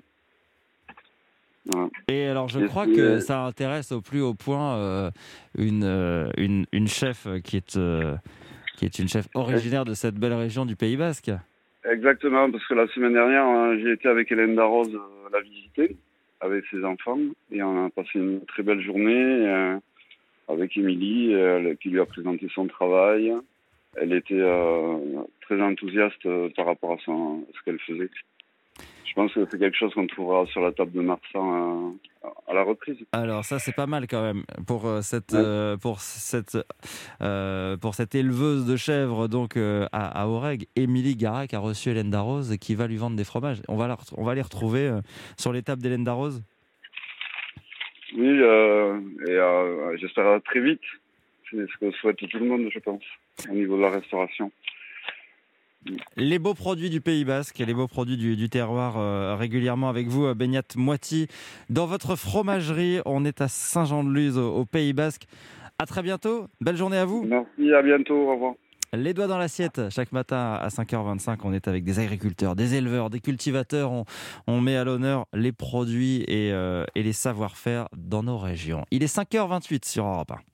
Ouais. Et alors je et crois c'est... que ça intéresse au plus haut point euh, une, euh, une, une chef qui est, euh, qui est une chef originaire de cette belle région du Pays Basque. Exactement, parce que la semaine dernière, hein, j'ai été avec Hélène Darroze euh, la visiter avec ses enfants et on a passé une très belle journée euh, avec Émilie euh, qui lui a présenté son travail. Elle était euh, très enthousiaste euh, par rapport à, son, à ce qu'elle faisait. Je pense que c'est quelque chose qu'on trouvera sur la table de Marsan euh, à la reprise. Alors ça, c'est pas mal quand même pour euh, cette, ouais. euh, pour cette, euh, pour cette éleveuse de chèvres donc euh, à, à Aurègue, Émilie Garay qui a reçu Hélène Darroze et qui va lui vendre des fromages. On va, la, on va les retrouver euh, sur les tables d'Hélène Darroze. Oui, euh, et euh, j'espère très vite. C'est ce que souhaite tout le monde, je pense, au niveau de la restauration. Les beaux produits du Pays Basque, les beaux produits du, du terroir, euh, régulièrement avec vous, Beñat Moiti. Dans votre fromagerie, on est à Saint-Jean-de-Luz, au, au Pays Basque. À très bientôt, belle journée à vous. Merci, à bientôt, au revoir. Les doigts dans l'assiette, chaque matin à cinq heures vingt-cinq, on est avec des agriculteurs, des éleveurs, des cultivateurs. On, on met à l'honneur les produits et, euh, et les savoir-faire dans nos régions. Il est cinq heures vingt-huit sur Europe un.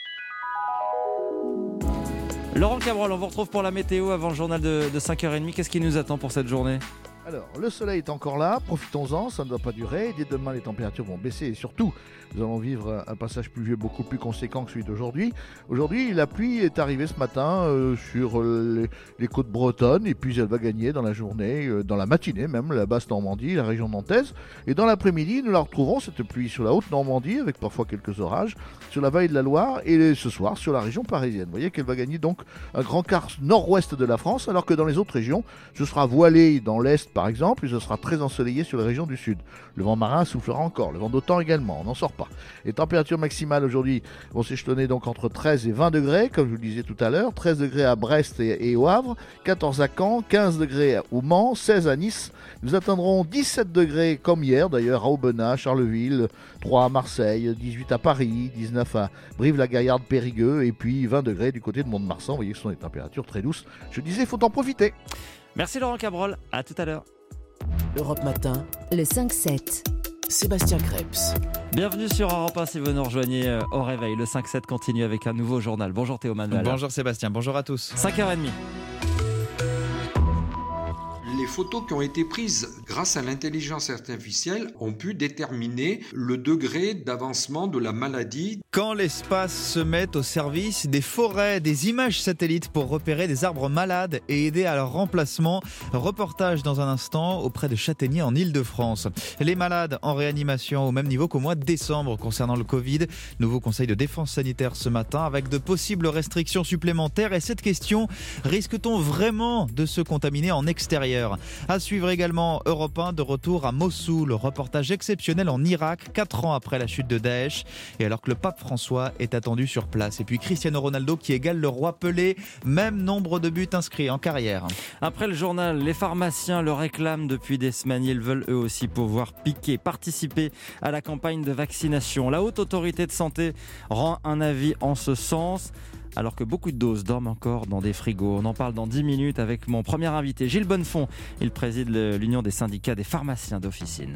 Laurent Cabrol, on vous retrouve pour la météo avant le journal de, de cinq heures trente. Qu'est-ce qui nous attend pour cette journée ? Alors, le soleil est encore là, profitons-en, ça ne doit pas durer. Dès demain, les températures vont baisser et surtout, nous allons vivre un passage pluvieux beaucoup plus conséquent que celui d'aujourd'hui. Aujourd'hui, la pluie est arrivée ce matin euh, sur les, les côtes bretonnes et puis elle va gagner dans la journée, euh, dans la matinée même, la basse Normandie, la région nantaise. Et dans l'après-midi, nous la retrouvons, cette pluie, sur la haute Normandie avec parfois quelques orages, sur la vallée de la Loire et ce soir sur la région parisienne. Vous voyez qu'elle va gagner donc un grand quart nord-ouest de la France alors que dans les autres régions, ce sera voilé dans l'est par exemple, et ce sera très ensoleillé sur les régions du sud. Le vent marin soufflera encore, le vent d'OTAN également, on n'en sort pas. Les températures maximales aujourd'hui vont s'échelonner donc entre treize et vingt degrés, comme je vous le disais tout à l'heure, treize degrés à Brest et, et au Havre, quatorze à Caen, quinze degrés au Mans, seize à Nice. Nous atteindrons dix-sept degrés comme hier d'ailleurs à Aubenas, Charleville, trois à Marseille, dix-huit à Paris, dix-neuf à Brive-la-Gaillarde, Périgueux et puis vingt degrés du côté de Mont-de-Marsan. Vous voyez que ce sont des températures très douces. Je disais, il faut en profiter. Merci Laurent Cabrol, à tout à l'heure. Europe Matin, le cinq sept. Sébastien Krebs. Bienvenue sur Europe un si vous nous rejoignez au réveil. Le cinq sept continue avec un nouveau journal. Bonjour Théo Manuel. Bonjour Sébastien, bonjour à tous. cinq heures trente. Les photos qui ont été prises grâce à l'intelligence artificielle ont pu déterminer le degré d'avancement de la maladie. Quand l'espace se met au service des forêts, des images satellites pour repérer des arbres malades et aider à leur remplacement. Reportage dans un instant auprès de Châtaignier en Ile-de-France. Les malades en réanimation au même niveau qu'au mois de décembre concernant le Covid. Nouveau conseil de défense sanitaire ce matin avec de possibles restrictions supplémentaires. Et cette question, risque-t-on vraiment de se contaminer en extérieur ? À suivre également Europe un de retour à Mossoul, reportage exceptionnel en Irak, quatre ans après la chute de Daesh, et alors que le pape François est attendu sur place. Et puis Cristiano Ronaldo qui égale le roi Pelé, même nombre de buts inscrits en carrière. Après le journal, les pharmaciens le réclament depuis des semaines. Ils veulent eux aussi pouvoir piquer, participer à la campagne de vaccination. La Haute Autorité de Santé rend un avis en ce sens, alors que beaucoup de doses dorment encore dans des frigos. On en parle dans dix minutes avec mon premier invité, Gilles Bonnefond. Il préside l'Union des syndicats des pharmaciens d'officine.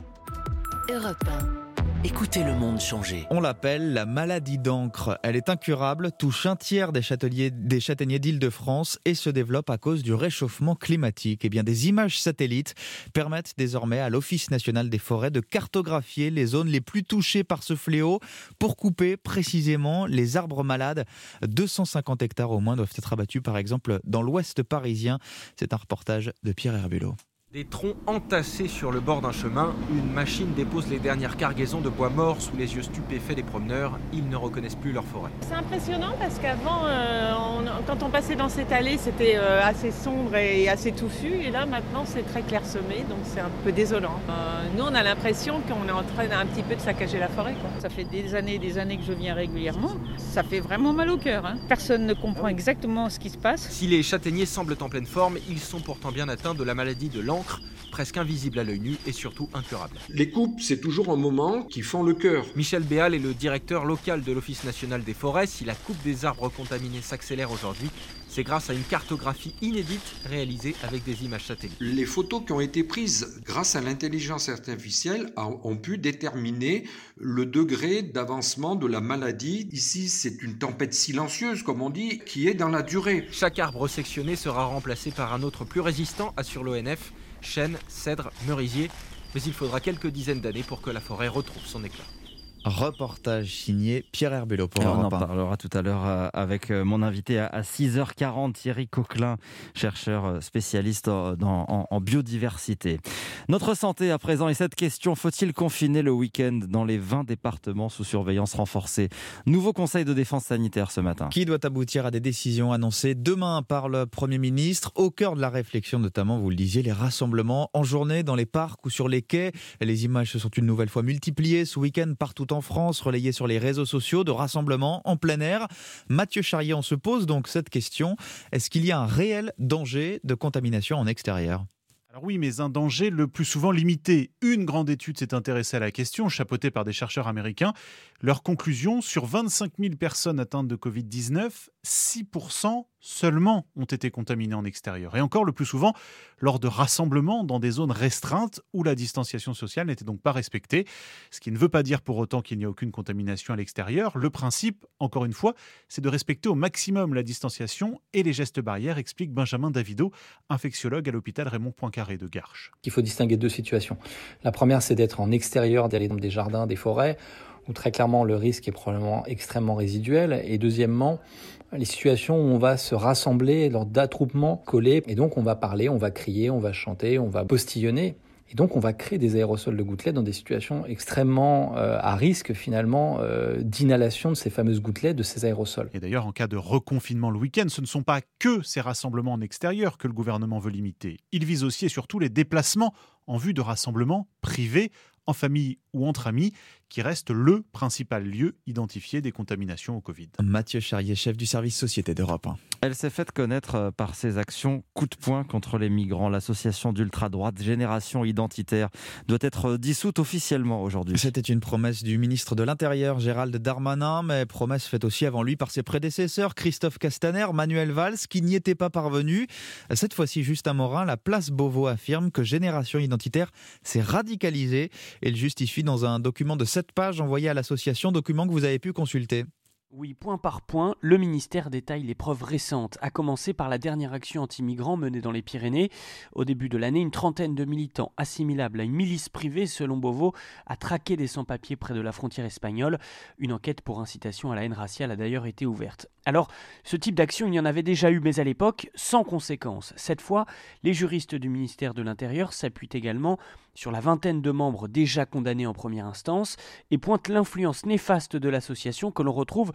Europe un. Écoutez le monde changer. On l'appelle la maladie d'encre. Elle est incurable, touche un tiers des châtaigniers, des châtaigniers d'Île-de-France et se développe à cause du réchauffement climatique. Eh bien, des images satellites permettent désormais à l'Office national des forêts de cartographier les zones les plus touchées par ce fléau pour couper précisément les arbres malades. deux cent cinquante hectares au moins doivent être abattus, par exemple, dans l'ouest parisien. C'est un reportage de Pierre Herbulot. Des troncs entassés sur le bord d'un chemin, une machine dépose les dernières cargaisons de bois mort sous les yeux stupéfaits des promeneurs. Ils ne reconnaissent plus leur forêt. C'est impressionnant parce qu'avant, euh, on, quand on passait dans cette allée, c'était euh, assez sombre et assez touffu. Et là, maintenant, c'est très clairsemé, donc c'est un peu désolant. Euh, nous, on a l'impression qu'on est en train un petit peu de saccager la forêt, quoi. Ça fait des années et des années que je viens régulièrement. Ça fait vraiment mal au cœur, hein. Personne ne comprend exactement ce qui se passe. Si les châtaigniers semblent en pleine forme, ils sont pourtant bien atteints de la maladie de l'encre, presque invisible à l'œil nu et surtout incurable. Les coupes, c'est toujours un moment qui fend le cœur. Michel Béal est le directeur local de l'Office national des forêts. Si la coupe des arbres contaminés s'accélère aujourd'hui, c'est grâce à une cartographie inédite réalisée avec des images satellites. Les photos qui ont été prises grâce à l'intelligence artificielle ont pu déterminer le degré d'avancement de la maladie. Ici, c'est une tempête silencieuse, comme on dit, qui est dans la durée. Chaque arbre sectionné sera remplacé par un autre plus résistant, assure l'O N F. Chêne, cèdre, merisier, mais il faudra quelques dizaines d'années pour que la forêt retrouve son éclat. Reportage signé Pierre Herbulot pour Alors, on en Europe un. parlera tout à l'heure avec mon invité à six heures quarante, Thierry Coquelin, chercheur spécialiste en, en, en biodiversité. Notre santé à présent et cette question, faut-il confiner le week-end dans les vingt départements sous surveillance renforcée? Nouveau conseil de défense sanitaire ce matin. Qui doit aboutir à des décisions annoncées demain par le Premier ministre. Au cœur de la réflexion notamment, vous le disiez, les rassemblements en journée dans les parcs ou sur les quais. Les images se sont une nouvelle fois multipliées ce week-end partout en France, relayé sur les réseaux sociaux de rassemblements en plein air. Mathieu Charrier, on se pose donc cette question. Est-ce qu'il y a un réel danger de contamination en extérieur ? Alors oui, mais un danger le plus souvent limité. Une grande étude s'est intéressée à la question, chapeautée par des chercheurs américains. Leur conclusion, sur vingt-cinq mille personnes atteintes de covid dix-neuf, six pour cent seulement ont été contaminées en extérieur. Et encore le plus souvent, lors de rassemblements dans des zones restreintes où la distanciation sociale n'était donc pas respectée. Ce qui ne veut pas dire pour autant qu'il n'y a aucune contamination à l'extérieur. Le principe, encore une fois, c'est de respecter au maximum la distanciation et les gestes barrières, explique Benjamin Davido, infectiologue à l'hôpital Raymond Poincaré de Garches. Il faut distinguer deux situations. La première, c'est d'être en extérieur, d'aller dans des jardins, des forêts, où très clairement le risque est probablement extrêmement résiduel. Et deuxièmement, les situations où on va se rassembler lors d'attroupements collés. Et donc on va parler, on va crier, on va chanter, on va postillonner. Et donc on va créer des aérosols de gouttelettes dans des situations extrêmement euh, à risque finalement euh, d'inhalation de ces fameuses gouttelettes, de ces aérosols. Et d'ailleurs, en cas de reconfinement le week-end, ce ne sont pas que ces rassemblements en extérieur que le gouvernement veut limiter. Il vise aussi et surtout les déplacements en vue de rassemblements privés, en famille ou entre amis, qui reste le principal lieu identifié des contaminations au Covid. Mathieu Charrier, chef du service Société d'Europe un. Elle s'est faite connaître par ses actions coup de poing contre les migrants. L'association d'ultra-droite Génération Identitaire doit être dissoute officiellement aujourd'hui. C'était une promesse du ministre de l'Intérieur, Gérald Darmanin, mais promesse faite aussi avant lui par ses prédécesseurs, Christophe Castaner, Manuel Valls, qui n'y étaient pas parvenus. Cette fois-ci, Justin Morin, la place Beauvau affirme que Génération Identitaire s'est radicalisée et le justifie dans un document de sept pages envoyé à l'association, document que vous avez pu consulter. Oui, point par point, le ministère détaille les preuves récentes, à commencer par la dernière action anti-migrants menée dans les Pyrénées. Au début de l'année, une trentaine de militants assimilables à une milice privée, selon Beauvau, a traqué des sans-papiers près de la frontière espagnole. Une enquête pour incitation à la haine raciale a d'ailleurs été ouverte. Alors, ce type d'action, il y en avait déjà eu, mais à l'époque, sans conséquence. Cette fois, les juristes du ministère de l'Intérieur s'appuient également sur la vingtaine de membres déjà condamnés en première instance et pointent l'influence néfaste de l'association que l'on retrouve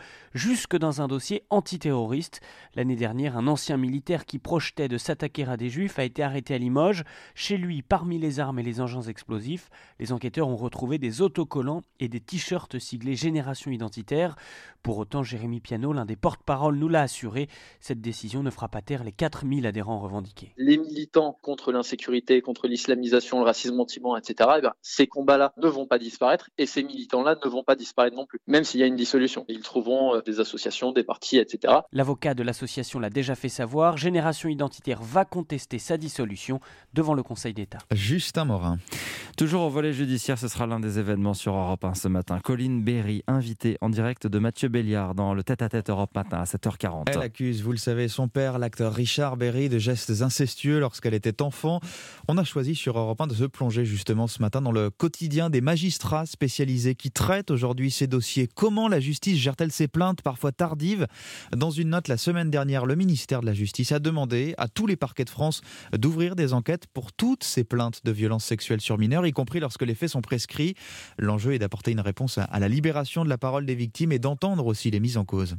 jusque dans un dossier antiterroriste. L'année dernière, un ancien militaire qui projetait de s'attaquer à des juifs a été arrêté à Limoges. Chez lui, parmi les armes et les engins explosifs, les enquêteurs ont retrouvé des autocollants et des t-shirts siglés Génération Identitaire. Pour autant, Jérémy Piano, l'un des porte-parole, nous l'a assuré, cette décision ne fera pas taire les quatre mille adhérents revendiqués. Les militants contre l'insécurité, contre l'islamisation, le racisme anti-blanc, et cetera, eh bien, ces combats-là ne vont pas disparaître et ces militants-là ne vont pas disparaître non plus, même s'il y a une dissolution. Ils trouveront des associations, des partis, et cetera. L'avocat de l'association l'a déjà fait savoir, Génération Identitaire va contester sa dissolution devant le Conseil d'État. Justin Morin. Toujours au volet judiciaire, ce sera l'un des événements sur Europe un ce matin. Colline Berry, invitée en direct de Mathieu Béliard dans le tête-à-tête Europe Matin à sept heures quarante. Elle accuse, vous le savez, son père, l'acteur Richard Berry, de gestes incestueux lorsqu'elle était enfant. On a choisi sur Europe un de se plonger justement ce matin dans le quotidien des magistrats spécialisés qui traitent aujourd'hui ces dossiers. Comment la justice gère-t-elle ces plaintes parfois tardives ? Dans une note la semaine dernière, le ministère de la Justice a demandé à tous les parquets de France d'ouvrir des enquêtes pour toutes ces plaintes de violences sexuelles sur mineurs, y compris lorsque les faits sont prescrits. L'enjeu est d'apporter une réponse à la libération de la parole des victimes et d'entendre aussi les mises en cause.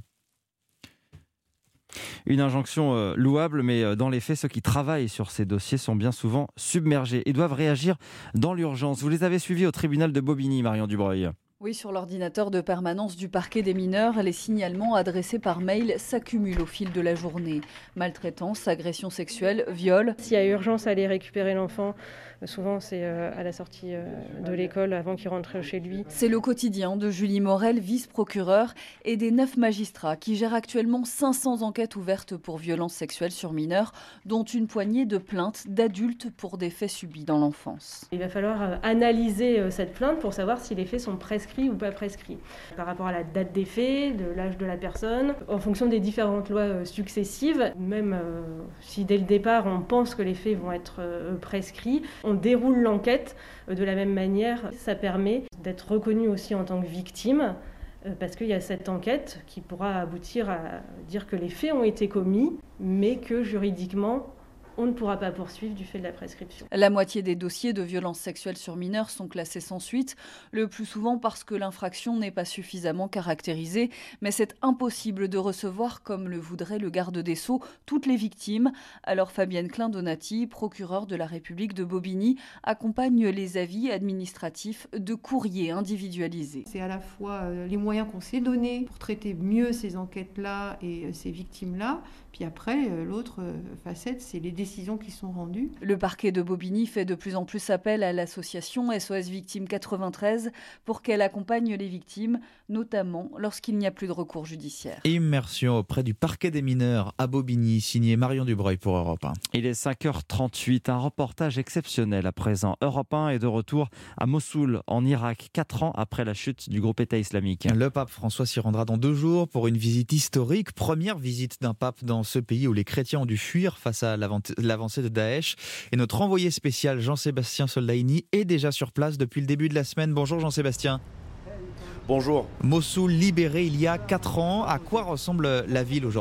Une injonction euh, louable, mais euh, dans les faits, ceux qui travaillent sur ces dossiers sont bien souvent submergés et doivent réagir dans l'urgence. Vous les avez suivis au tribunal de Bobigny, Marion Dubreuil. Oui, sur l'ordinateur de permanence du parquet des mineurs, les signalements adressés par mail s'accumulent au fil de la journée. Maltraitance, agression sexuelle, viol. S'il y a urgence à aller récupérer l'enfant, souvent c'est à la sortie de l'école avant qu'il rentre chez lui. C'est le quotidien de Julie Morel, vice-procureure, et des neuf magistrats qui gèrent actuellement cinq cents enquêtes ouvertes pour violences sexuelles sur mineurs, dont une poignée de plaintes d'adultes pour des faits subis dans l'enfance. Il va falloir analyser cette plainte pour savoir si les faits sont prescrits ou pas prescrits. Par rapport à la date des faits, de l'âge de la personne, en fonction des différentes lois successives, même euh, si dès le départ on pense que les faits vont être euh, prescrits, on déroule l'enquête euh, de la même manière. Ça permet d'être reconnu aussi en tant que victime, euh, parce qu'il y a cette enquête qui pourra aboutir à dire que les faits ont été commis, mais que juridiquement, on ne pourra pas poursuivre du fait de la prescription. La moitié des dossiers de violences sexuelles sur mineurs sont classés sans suite, le plus souvent parce que l'infraction n'est pas suffisamment caractérisée, mais c'est impossible de recevoir, comme le voudrait le garde des Sceaux, toutes les victimes. Alors Fabienne Klein-Donati, procureure de la République de Bobigny, accompagne les avis administratifs de courriers individualisés. C'est à la fois les moyens qu'on s'est donnés pour traiter mieux ces enquêtes-là et ces victimes-là, puis après, l'autre facette, c'est les décisions qui sont rendues. Le parquet de Bobigny fait de plus en plus appel à l'association S O S Victimes quatre-vingt-treize pour qu'elle accompagne les victimes, notamment lorsqu'il n'y a plus de recours judiciaire. Immersion auprès du parquet des mineurs à Bobigny, signé Marion Dubreuil pour Europe un. Il est cinq heures trente-huit, un reportage exceptionnel à présent. Europe un est de retour à Mossoul, en Irak, quatre ans après la chute du groupe État islamique. Le pape François s'y rendra dans deux jours pour une visite historique, première visite d'un pape dans ce pays où les chrétiens ont dû fuir face à l'avancée de Daesh. Et notre envoyé spécial Jean-Sébastien Soldaini est déjà sur place depuis le début de la semaine. Bonjour Jean-Sébastien. Bonjour. Mossoul libéré il y a quatre ans. À quoi ressemble la ville aujourd'hui ?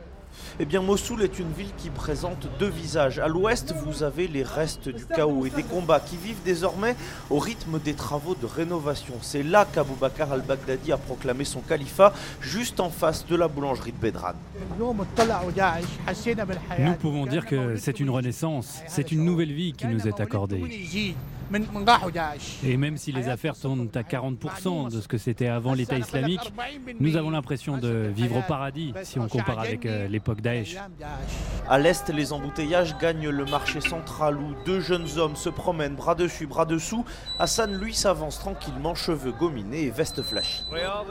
Eh bien, Mossoul est une ville qui présente deux visages. À l'ouest, vous avez les restes du chaos et des combats qui vivent désormais au rythme des travaux de rénovation. C'est là qu'Abou Bakr al-Baghdadi a proclamé son califat, juste en face de la boulangerie de Bédrane. Nous pouvons dire que c'est une renaissance, c'est une nouvelle vie qui nous est accordée. Et même si les affaires tournent à quarante pour cent de ce que c'était avant l'État islamique, nous avons l'impression de vivre au paradis si on compare avec euh, l'époque Daesh. À l'est, les embouteillages gagnent le marché central où deux jeunes hommes se promènent bras dessus, bras dessous. Hassan, lui, s'avance tranquillement, cheveux gominés et veste flashy.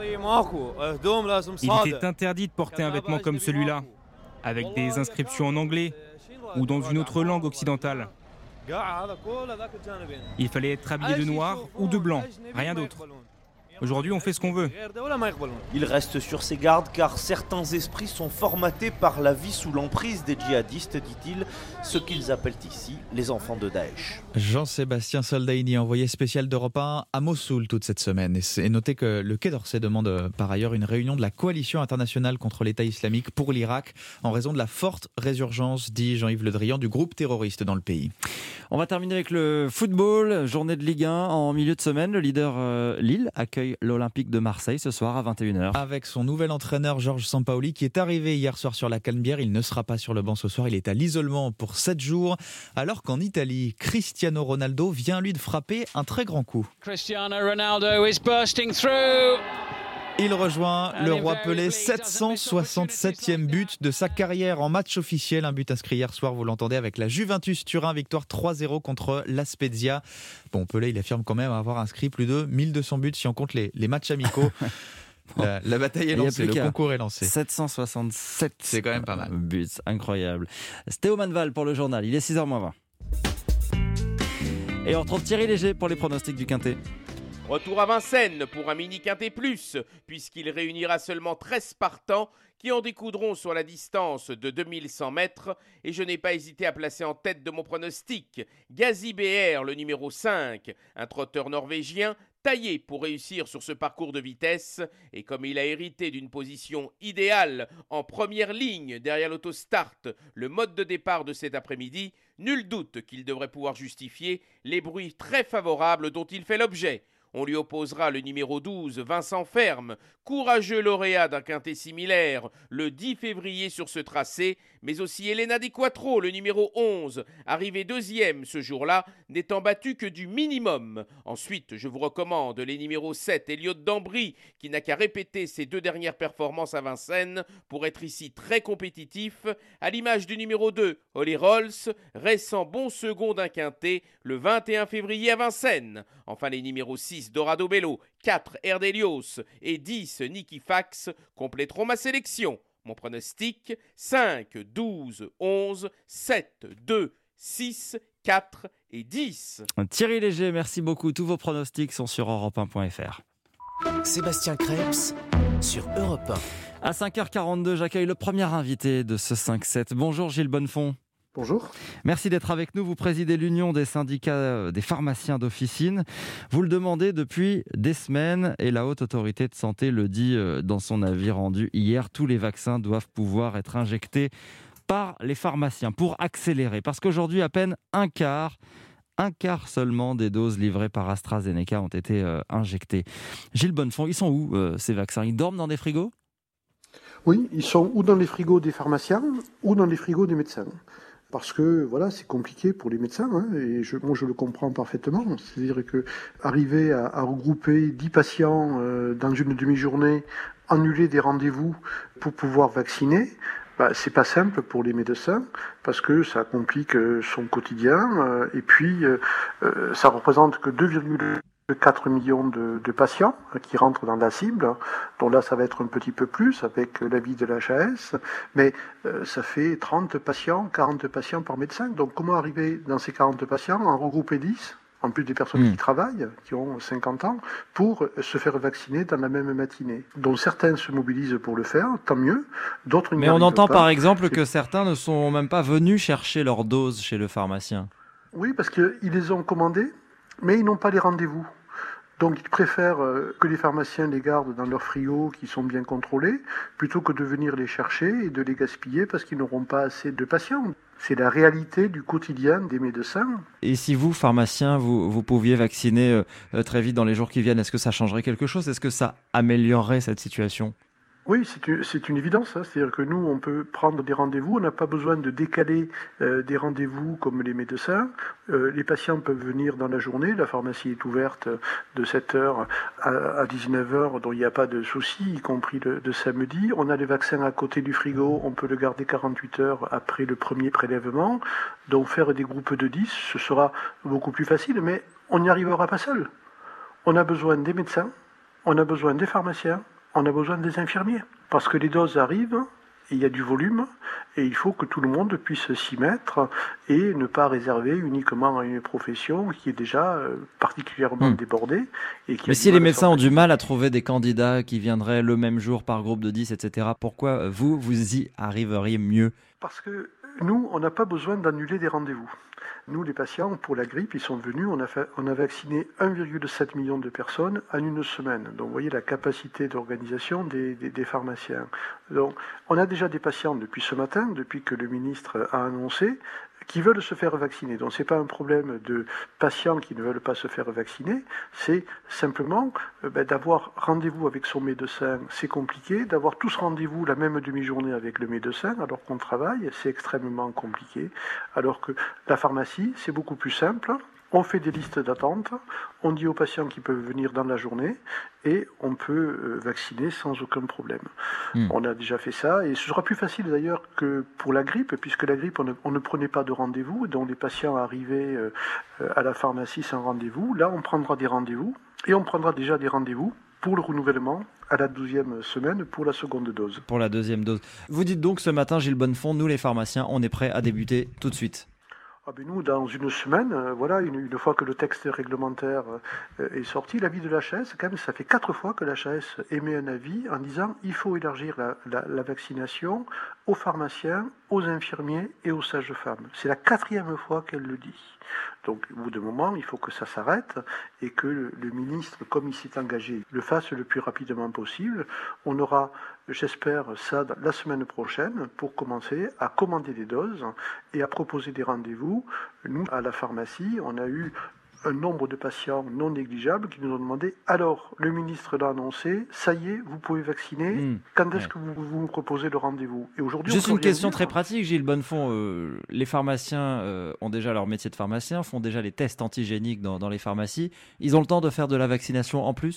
Il était interdit de porter un vêtement comme celui-là, avec des inscriptions en anglais ou dans une autre langue occidentale. Il fallait être habillé de noir ou de blanc, rien d'autre. Aujourd'hui, on fait ce qu'on veut. Il reste sur ses gardes car certains esprits sont formatés par la vie sous l'emprise des djihadistes, dit-il, ce qu'ils appellent ici les enfants de Daesh. Jean-Sébastien Soldaini, envoyé spécial d'Europe un à Mossoul toute cette semaine. Et notez que le Quai d'Orsay demande par ailleurs une réunion de la coalition internationale contre l'État islamique pour l'Irak en raison de la forte résurgence, dit Jean-Yves Le Drian, du groupe terroriste dans le pays. On va terminer avec le football, journée de Ligue un en milieu de semaine. Le leader euh, Lille accueille accueille l'Olympique de Marseille ce soir à vingt et une heures. Avec son nouvel entraîneur Georges Sampaoli qui est arrivé hier soir sur la Canebière. Il ne sera pas sur le banc ce soir, il est à l'isolement pour sept jours. Alors qu'en Italie, Cristiano Ronaldo vient lui de frapper un très grand coup. Cristiano Ronaldo is bursting through. Il rejoint le Roi Pelé, sept cent soixante-septième but de sa carrière en match officiel. Un but inscrit hier soir, vous l'entendez, avec la Juventus Turin, victoire trois zéro contre la Spezia. Bon, Pelé, il affirme quand même avoir inscrit plus de mille deux cents buts si on compte les, les matchs amicaux. La, la bataille est lancée, le concours est lancé. sept cent soixante-sept C'est quand même pas mal. Buts, incroyable. C'était Théo Manval pour le journal, il est six heures moins vingt. Et on retrouve Thierry Léger pour les pronostics du Quintet. Retour à Vincennes pour un mini Quintet Plus, puisqu'il réunira seulement treize partants qui en découdront sur la distance de deux mille cent mètres. Et je n'ai pas hésité à placer en tête de mon pronostic Gazi B R, le numéro cinq, un trotteur norvégien taillé pour réussir sur ce parcours de vitesse. Et comme il a hérité d'une position idéale en première ligne derrière l'autostart, le mode de départ de cet après-midi, nul doute qu'il devrait pouvoir justifier les bruits très favorables dont il fait l'objet. On lui opposera le numéro douze, Vincent Ferme, courageux lauréat d'un quintet similaire le dix février sur ce tracé, mais aussi Elena Di Quattro, le numéro onze, arrivé deuxième ce jour-là, n'étant battu que du minimum. Ensuite, je vous recommande les numéros sept, Elliott Dambry, qui n'a qu'à répéter ses deux dernières performances à Vincennes pour être ici très compétitif, à l'image du numéro deux, Holly Rolls, récent bon second d'un quintet le vingt et un février à Vincennes. Enfin, les numéros six, Dorado Bello, quatre, Erdelios et dix, Nicky Fax compléteront ma sélection. Mon pronostic, cinq, douze, onze, sept, deux, six, quatre et dix. Thierry Léger, merci beaucoup. Tous vos pronostics sont sur europe un point f r. Sébastien Krebs sur Europe un. À cinq heures quarante-deux, j'accueille le premier invité de ce cinq sept. Bonjour Gilles Bonnefond. Bonjour. Merci d'être avec nous. Vous présidez l'Union des syndicats des pharmaciens d'officine. Vous le demandez depuis des semaines et la Haute Autorité de Santé le dit dans son avis rendu hier. Tous les vaccins doivent pouvoir être injectés par les pharmaciens pour accélérer. Parce qu'aujourd'hui, à peine un quart, un quart seulement des doses livrées par AstraZeneca ont été euh, injectées. Gilles Bonnefond, ils sont où euh, ces vaccins? Ils dorment dans des frigos? Oui, ils sont ou dans les frigos des pharmaciens ou dans les frigos des médecins. Parce que voilà, c'est compliqué pour les médecins, hein, et je, moi je le comprends parfaitement. C'est-à-dire que arriver à, à regrouper dix patients euh, dans une demi-journée, annuler des rendez-vous pour pouvoir vacciner, bah, c'est pas simple pour les médecins parce que ça complique son quotidien. Euh, et puis euh, euh, ça représente que deux virgule quatre millions de, de patients qui rentrent dans la cible, donc là ça va être un petit peu plus avec l'avis de l'H A S, mais euh, ça fait trente patients, quarante patients par médecin, donc comment arriver dans ces quarante patients, en regrouper dix, en plus des personnes mmh. qui travaillent, qui ont cinquante ans, pour se faire vacciner dans la même matinée. Donc certains se mobilisent pour le faire, tant mieux, d'autres Mais on entend pas. Par exemple que certains ne sont même pas venus chercher leur dose chez le pharmacien. Oui, parce qu'ils les ont commandés, mais ils n'ont pas les rendez-vous. Donc ils préfèrent que les pharmaciens les gardent dans leurs frigos qui sont bien contrôlés, plutôt que de venir les chercher et de les gaspiller parce qu'ils n'auront pas assez de patients. C'est la réalité du quotidien des médecins. Et si vous, pharmacien, vous, vous pouviez vacciner euh, très vite dans les jours qui viennent, est-ce que ça changerait quelque chose? Est-ce que ça améliorerait cette situation? Oui, c'est une, c'est une évidence. Hein. C'est-à-dire que nous, on peut prendre des rendez-vous. On n'a pas besoin de décaler euh, des rendez-vous comme les médecins. Euh, les patients peuvent venir dans la journée. La pharmacie est ouverte de sept heures à, à dix-neuf heures, donc il n'y a pas de souci, y compris le, de samedi. On a les vaccins à côté du frigo. On peut le garder quarante-huit heures après le premier prélèvement. Donc faire des groupes de dix, ce sera beaucoup plus facile, mais on n'y arrivera pas seul. On a besoin des médecins, on a besoin des pharmaciens, on a besoin des infirmiers, parce que les doses arrivent, et il y a du volume, et il faut que tout le monde puisse s'y mettre, et ne pas réserver uniquement à une profession qui est déjà particulièrement mmh. débordée. Et qui Mais si les médecins ont du mal à trouver des candidats qui viendraient le même jour par groupe de dix, et cetera, pourquoi vous, vous y arriveriez mieux? Parce que nous, on n'a pas besoin d'annuler des rendez-vous. Nous, les patients, pour la grippe, ils sont venus, on a, fait, on a vacciné un virgule sept million de personnes en une semaine. Donc, vous voyez la capacité d'organisation des, des, des pharmaciens. Donc, on a déjà des patients depuis ce matin, depuis que le ministre a annoncé qui veulent se faire vacciner. Donc ce n'est pas un problème de patients qui ne veulent pas se faire vacciner, c'est simplement euh, ben, d'avoir rendez-vous avec son médecin, c'est compliqué, d'avoir tous rendez-vous la même demi-journée avec le médecin alors qu'on travaille, c'est extrêmement compliqué, alors que la pharmacie, c'est beaucoup plus simple. On fait des listes d'attente, on dit aux patients qu'ils peuvent venir dans la journée et on peut vacciner sans aucun problème. Mmh. On a déjà fait ça et ce sera plus facile d'ailleurs que pour la grippe, puisque la grippe, on ne, on ne prenait pas de rendez-vous, donc les patients arrivaient à la pharmacie sans rendez-vous. Là, on prendra des rendez-vous et on prendra déjà des rendez-vous pour le renouvellement à la douzième semaine pour la seconde dose. Pour la deuxième dose. Vous dites donc ce matin, Gilles Bonnefond, nous les pharmaciens, on est prêts à débuter tout de suite. Ah ben nous, dans une semaine, euh, voilà, une, une fois que le texte réglementaire euh, est sorti, l'avis de l'H A S, quand même, ça fait quatre fois que l'H A S émet un avis en disant il faut élargir la, la, la vaccination aux pharmaciens, aux infirmiers et aux sages-femmes. C'est la quatrième fois qu'elle le dit. Donc, au bout d'un moment, il faut que ça s'arrête et que le, le ministre, comme il s'est engagé, le fasse le plus rapidement possible. On aura, j'espère, ça la semaine prochaine pour commencer à commander des doses et à proposer des rendez-vous. Nous, à la pharmacie, on a eu un nombre de patients non négligeables qui nous ont demandé « Alors, le ministre l'a annoncé, ça y est, vous pouvez vacciner, mmh, quand est-ce ouais. que vous, vous me proposez le rendez-vous ?» Et aujourd'hui, Juste une question dire. très pratique, Gilles Bonnefond. Euh, les pharmaciens euh, ont déjà leur métier de pharmacien, font déjà les tests antigéniques dans, dans les pharmacies. Ils ont le temps de faire de la vaccination en plus ?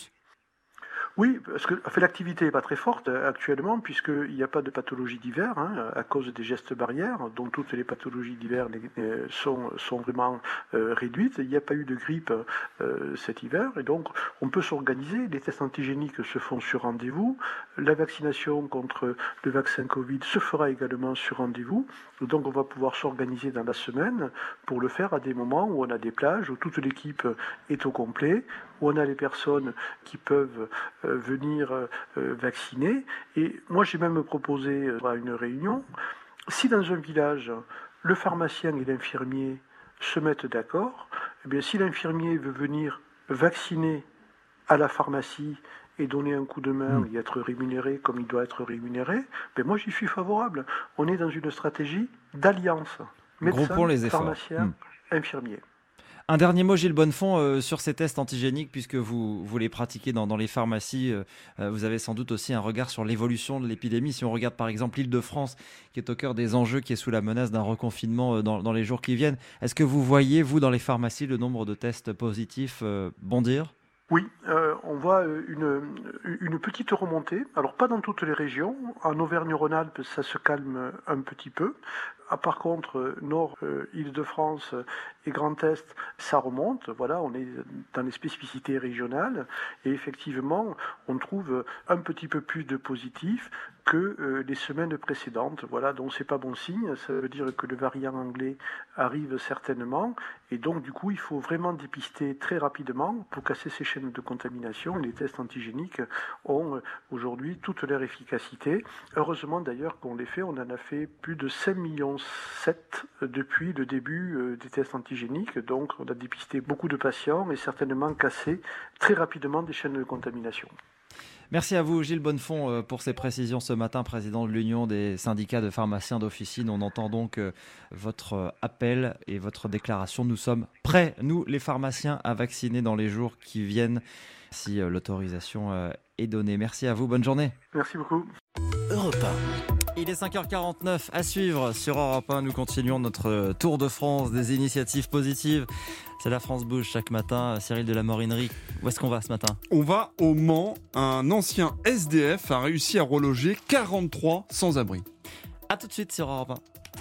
Oui, parce que en fait, l'activité n'est pas très forte actuellement, puisqu'il n'y a pas de pathologie d'hiver, hein, à cause des gestes barrières, dont toutes les pathologies d'hiver sont, sont vraiment euh, réduites. Il n'y a pas eu de grippe euh, cet hiver, et donc on peut s'organiser. Les tests antigéniques se font sur rendez-vous. La vaccination contre le vaccin Covid se fera également sur rendez-vous. Donc on va pouvoir s'organiser dans la semaine pour le faire à des moments où on a des plages, où toute l'équipe est au complet, où on a les personnes qui peuvent euh, venir euh, vacciner. Et moi, j'ai même proposé à une réunion, si dans un village, le pharmacien et l'infirmier se mettent d'accord, eh bien, si l'infirmier veut venir vacciner à la pharmacie et donner un coup de main mmh. et être rémunéré comme il doit être rémunéré, ben moi, j'y suis favorable. On est dans une stratégie d'alliance. Médecins, les efforts. pharmaciens, mmh. infirmiers. Un dernier mot, Gilles Bonnefond, euh, sur ces tests antigéniques, puisque vous, vous les pratiquez dans, dans les pharmacies. Euh, vous avez sans doute aussi un regard sur l'évolution de l'épidémie. Si on regarde par exemple l'Île-de-France, qui est au cœur des enjeux, qui est sous la menace d'un reconfinement dans, dans les jours qui viennent, est-ce que vous voyez, vous, dans les pharmacies, le nombre de tests positifs euh, bondir ? Oui, euh, on voit une, une petite remontée. Alors pas dans toutes les régions. En Auvergne-Rhône-Alpes, ça se calme un petit peu. Ah, par contre, Nord, euh, Île-de-France et Grand Est, ça remonte. Voilà, on est dans les spécificités régionales. Et effectivement, on trouve un petit peu plus de positifs que euh, les semaines précédentes. Voilà, donc c'est pas bon signe. Ça veut dire que le variant anglais arrive certainement. Et donc, du coup, il faut vraiment dépister très rapidement pour casser ces chaînes de contamination. Les tests antigéniques ont euh, aujourd'hui toute leur efficacité. Heureusement d'ailleurs qu'on les fait. On en a fait plus de cinq millions sept depuis le début euh, des tests antigéniques. Donc, on a dépisté beaucoup de patients et certainement cassé très rapidement des chaînes de contamination. Merci à vous, Gilles Bonnefond, pour ces précisions ce matin, président de l'Union des syndicats de pharmaciens d'officine. On entend donc votre appel et votre déclaration. Nous sommes prêts, nous, les pharmaciens, à vacciner dans les jours qui viennent, si l'autorisation est donnée. Merci à vous, bonne journée. Merci beaucoup. Europe un. Il est cinq heures quarante-neuf à suivre sur Europe un. Nous continuons notre tour de France des initiatives positives. C'est la France bouge chaque matin. Cyril de la Morinerie, où est-ce qu'on va ce matin ? On va au Mans. Un ancien S D F a réussi à reloger quarante-trois sans-abri. A tout de suite sur Europe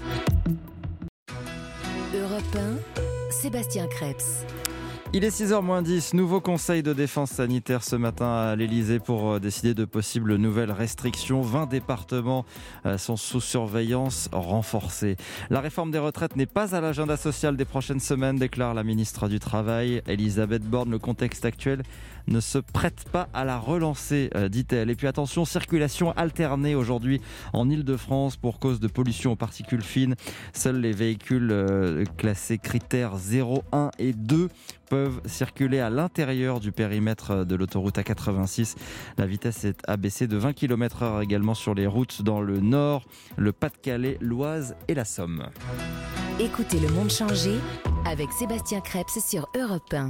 un. Europe un, Sébastien Krebs. Il est six heures moins dix, nouveau conseil de défense sanitaire ce matin à l'Elysée pour décider de possibles nouvelles restrictions. vingt départements sont sous surveillance renforcée. La réforme des retraites n'est pas à l'agenda social des prochaines semaines, déclare la ministre du Travail, Elisabeth Borne. Le contexte actuel ne se prête pas à la relancer, dit-elle. Et puis attention, circulation alternée aujourd'hui en Île-de-France pour cause de pollution aux particules fines. Seuls les véhicules classés critères zéro, un et deux peuvent circuler à l'intérieur du périmètre de l'autoroute A quatre-vingt-six. La vitesse est abaissée de vingt kilomètres heure également sur les routes dans le Nord, le Pas-de-Calais, l'Oise et la Somme. Écoutez le monde changer avec Sébastien Krebs sur Europe un.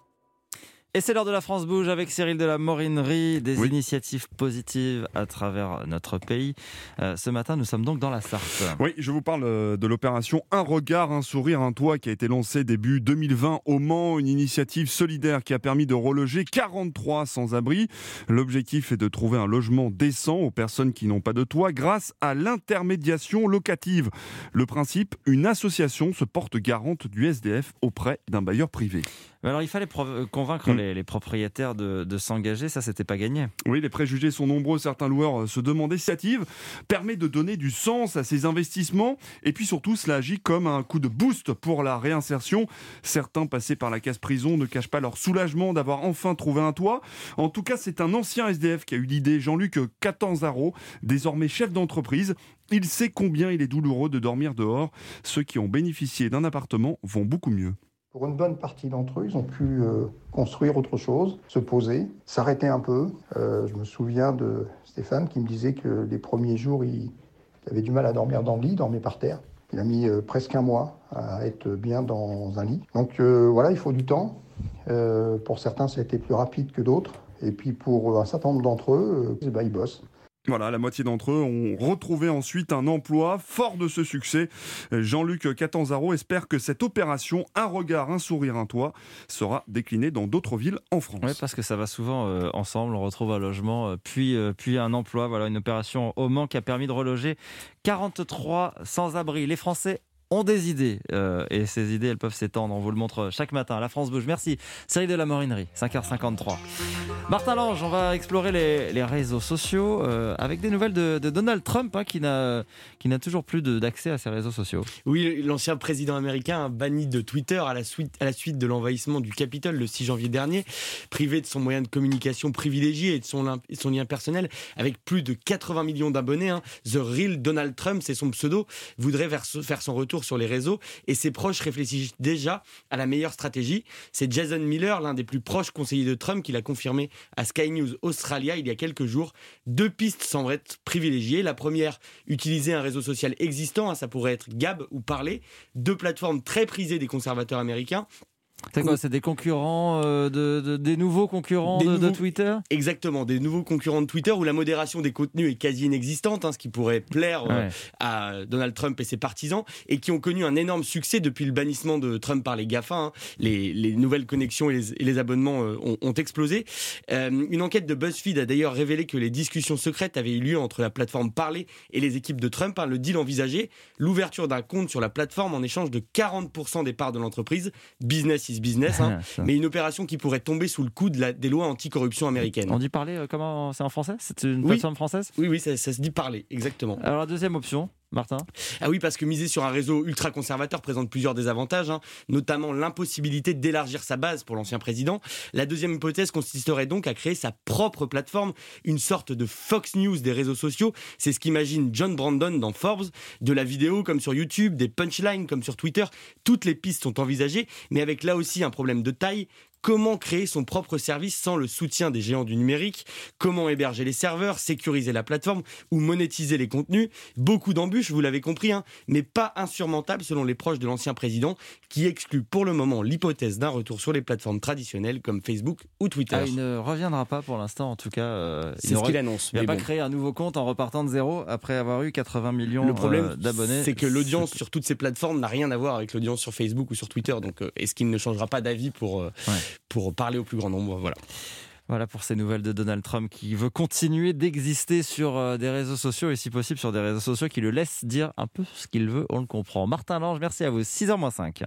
Et c'est l'heure de la France Bouge avec Cyril de la Morinerie, des oui. initiatives positives à travers notre pays. Euh, ce matin, nous sommes donc dans la Sarthe. Oui, je vous parle de l'opération Un regard, un sourire, un toit qui a été lancée début deux mille vingt au Mans, une initiative solidaire qui a permis de reloger quarante-trois sans-abri. L'objectif est de trouver un logement décent aux personnes qui n'ont pas de toit grâce à l'intermédiation locative. Le principe, une association se porte garante du S D F auprès d'un bailleur privé. Alors il fallait prov- convaincre mmh. les, les propriétaires de, de s'engager, ça c'était pas gagné. Oui, les préjugés sont nombreux, certains loueurs se demandent. L'initiative permet de donner du sens à ces investissements et puis surtout cela agit comme un coup de boost pour la réinsertion. Certains passés par la case prison ne cachent pas leur soulagement d'avoir enfin trouvé un toit. En tout cas, c'est un ancien S D F qui a eu l'idée, Jean-Luc Catanzaro, désormais chef d'entreprise. Il sait combien il est douloureux de dormir dehors. Ceux qui ont bénéficié d'un appartement vont beaucoup mieux. Pour une bonne partie d'entre eux, ils ont pu euh, construire autre chose, se poser, s'arrêter un peu. Euh, je me souviens de Stéphane qui me disait que les premiers jours, il, il avait du mal à dormir dans le lit, il dormait par terre. Il a mis euh, presque un mois à être bien dans un lit. Donc euh, voilà, il faut du temps. Euh, pour certains, ça a été plus rapide que d'autres. Et puis pour un certain nombre d'entre eux, euh, eh ben, ils bossent. Voilà, la moitié d'entre eux ont retrouvé ensuite un emploi. Fort de ce succès, Jean-Luc Catanzaro espère que cette opération Un regard, un sourire, un toit sera déclinée dans d'autres villes en France. Oui, parce que ça va souvent euh, ensemble. On retrouve un logement, euh, puis, euh, puis un emploi. Voilà, une opération au Mans qui a permis de reloger quarante-trois sans-abri. Les Français ont des idées euh, et ces idées elles peuvent s'étendre, on vous le montre chaque matin. La France bouge. Merci Cyril de la Morinerie. Cinq heures cinquante-trois. Martin Lange, on va explorer les, les réseaux sociaux euh, avec des nouvelles de, de Donald Trump hein, qui, n'a, qui n'a toujours plus de, d'accès à ses réseaux sociaux. Oui, l'ancien président américain a banni de Twitter à la suite, à la suite de l'envahissement du Capitole le six janvier dernier, privé de son moyen de communication privilégié et de son, son lien personnel avec plus de quatre-vingts millions d'abonnés. Hein. The Real Donald Trump, c'est son pseudo, voudrait faire son retour sur les réseaux et ses proches réfléchissent déjà à la meilleure stratégie. C'est Jason Miller, l'un des plus proches conseillers de Trump, qui l'a confirmé à Sky News Australia il y a quelques jours. Deux pistes semblent être privilégiées. La première, utiliser un réseau social existant, hein, ça pourrait être Gab ou Parler, deux plateformes très prisées des conservateurs américains. C'est quoi, c'est des concurrents, euh, de, de, des nouveaux concurrents des de, nouveaux, de Twitter ? Exactement, des nouveaux concurrents de Twitter où la modération des contenus est quasi inexistante, hein, ce qui pourrait plaire euh, ouais. à Donald Trump et ses partisans, et qui ont connu un énorme succès depuis le bannissement de Trump par les GAFA. Hein. Les, les nouvelles connexions et les, et les abonnements euh, ont, ont explosé. Euh, une enquête de BuzzFeed a d'ailleurs révélé que les discussions secrètes avaient eu lieu entre la plateforme Parler et les équipes de Trump. Hein. Le deal envisagé, l'ouverture d'un compte sur la plateforme en échange de quarante pour cent des parts de l'entreprise. Business is business, hein, mais une opération qui pourrait tomber sous le coup de la, des lois anticorruption américaines. On dit Parler, euh, comment c'est en français ? C'est une plateforme oui. française ? Oui, oui, ça, ça se dit Parler, exactement. Alors la deuxième option, Martin ? Ah oui, parce que miser sur un réseau ultra-conservateur présente plusieurs désavantages, hein, notamment l'impossibilité d'élargir sa base pour l'ancien président. La deuxième hypothèse consisterait donc à créer sa propre plateforme, une sorte de Fox News des réseaux sociaux. C'est ce qu'imagine John Brandon dans Forbes. De la vidéo comme sur YouTube, des punchlines comme sur Twitter, toutes les pistes sont envisagées, mais avec là aussi un problème de taille. Comment créer son propre service sans le soutien des géants du numérique ? Comment héberger les serveurs, sécuriser la plateforme ou monétiser les contenus ? Beaucoup d'embûches, vous l'avez compris, hein, mais pas insurmontables selon les proches de l'ancien président, qui exclut pour le moment l'hypothèse d'un retour sur les plateformes traditionnelles comme Facebook ou Twitter. Ah, il ne reviendra pas pour l'instant, en tout cas. Euh, C'est ce qu'il annonce. Il ne va pas bon. créer un nouveau compte en repartant de zéro après avoir eu quatre-vingts millions le problème, euh, d'abonnés. C'est que l'audience c'est... sur toutes ces plateformes n'a rien à voir avec l'audience sur Facebook ou sur Twitter. Donc, euh, est-ce qu'il ne changera pas d'avis pour... Euh, ouais. pour parler au plus grand nombre, voilà. Voilà pour ces nouvelles de Donald Trump qui veut continuer d'exister sur euh, des réseaux sociaux et si possible sur des réseaux sociaux qui le laissent dire un peu ce qu'il veut, on le comprend. Martin Lange, merci à vous. six heures moins cinq.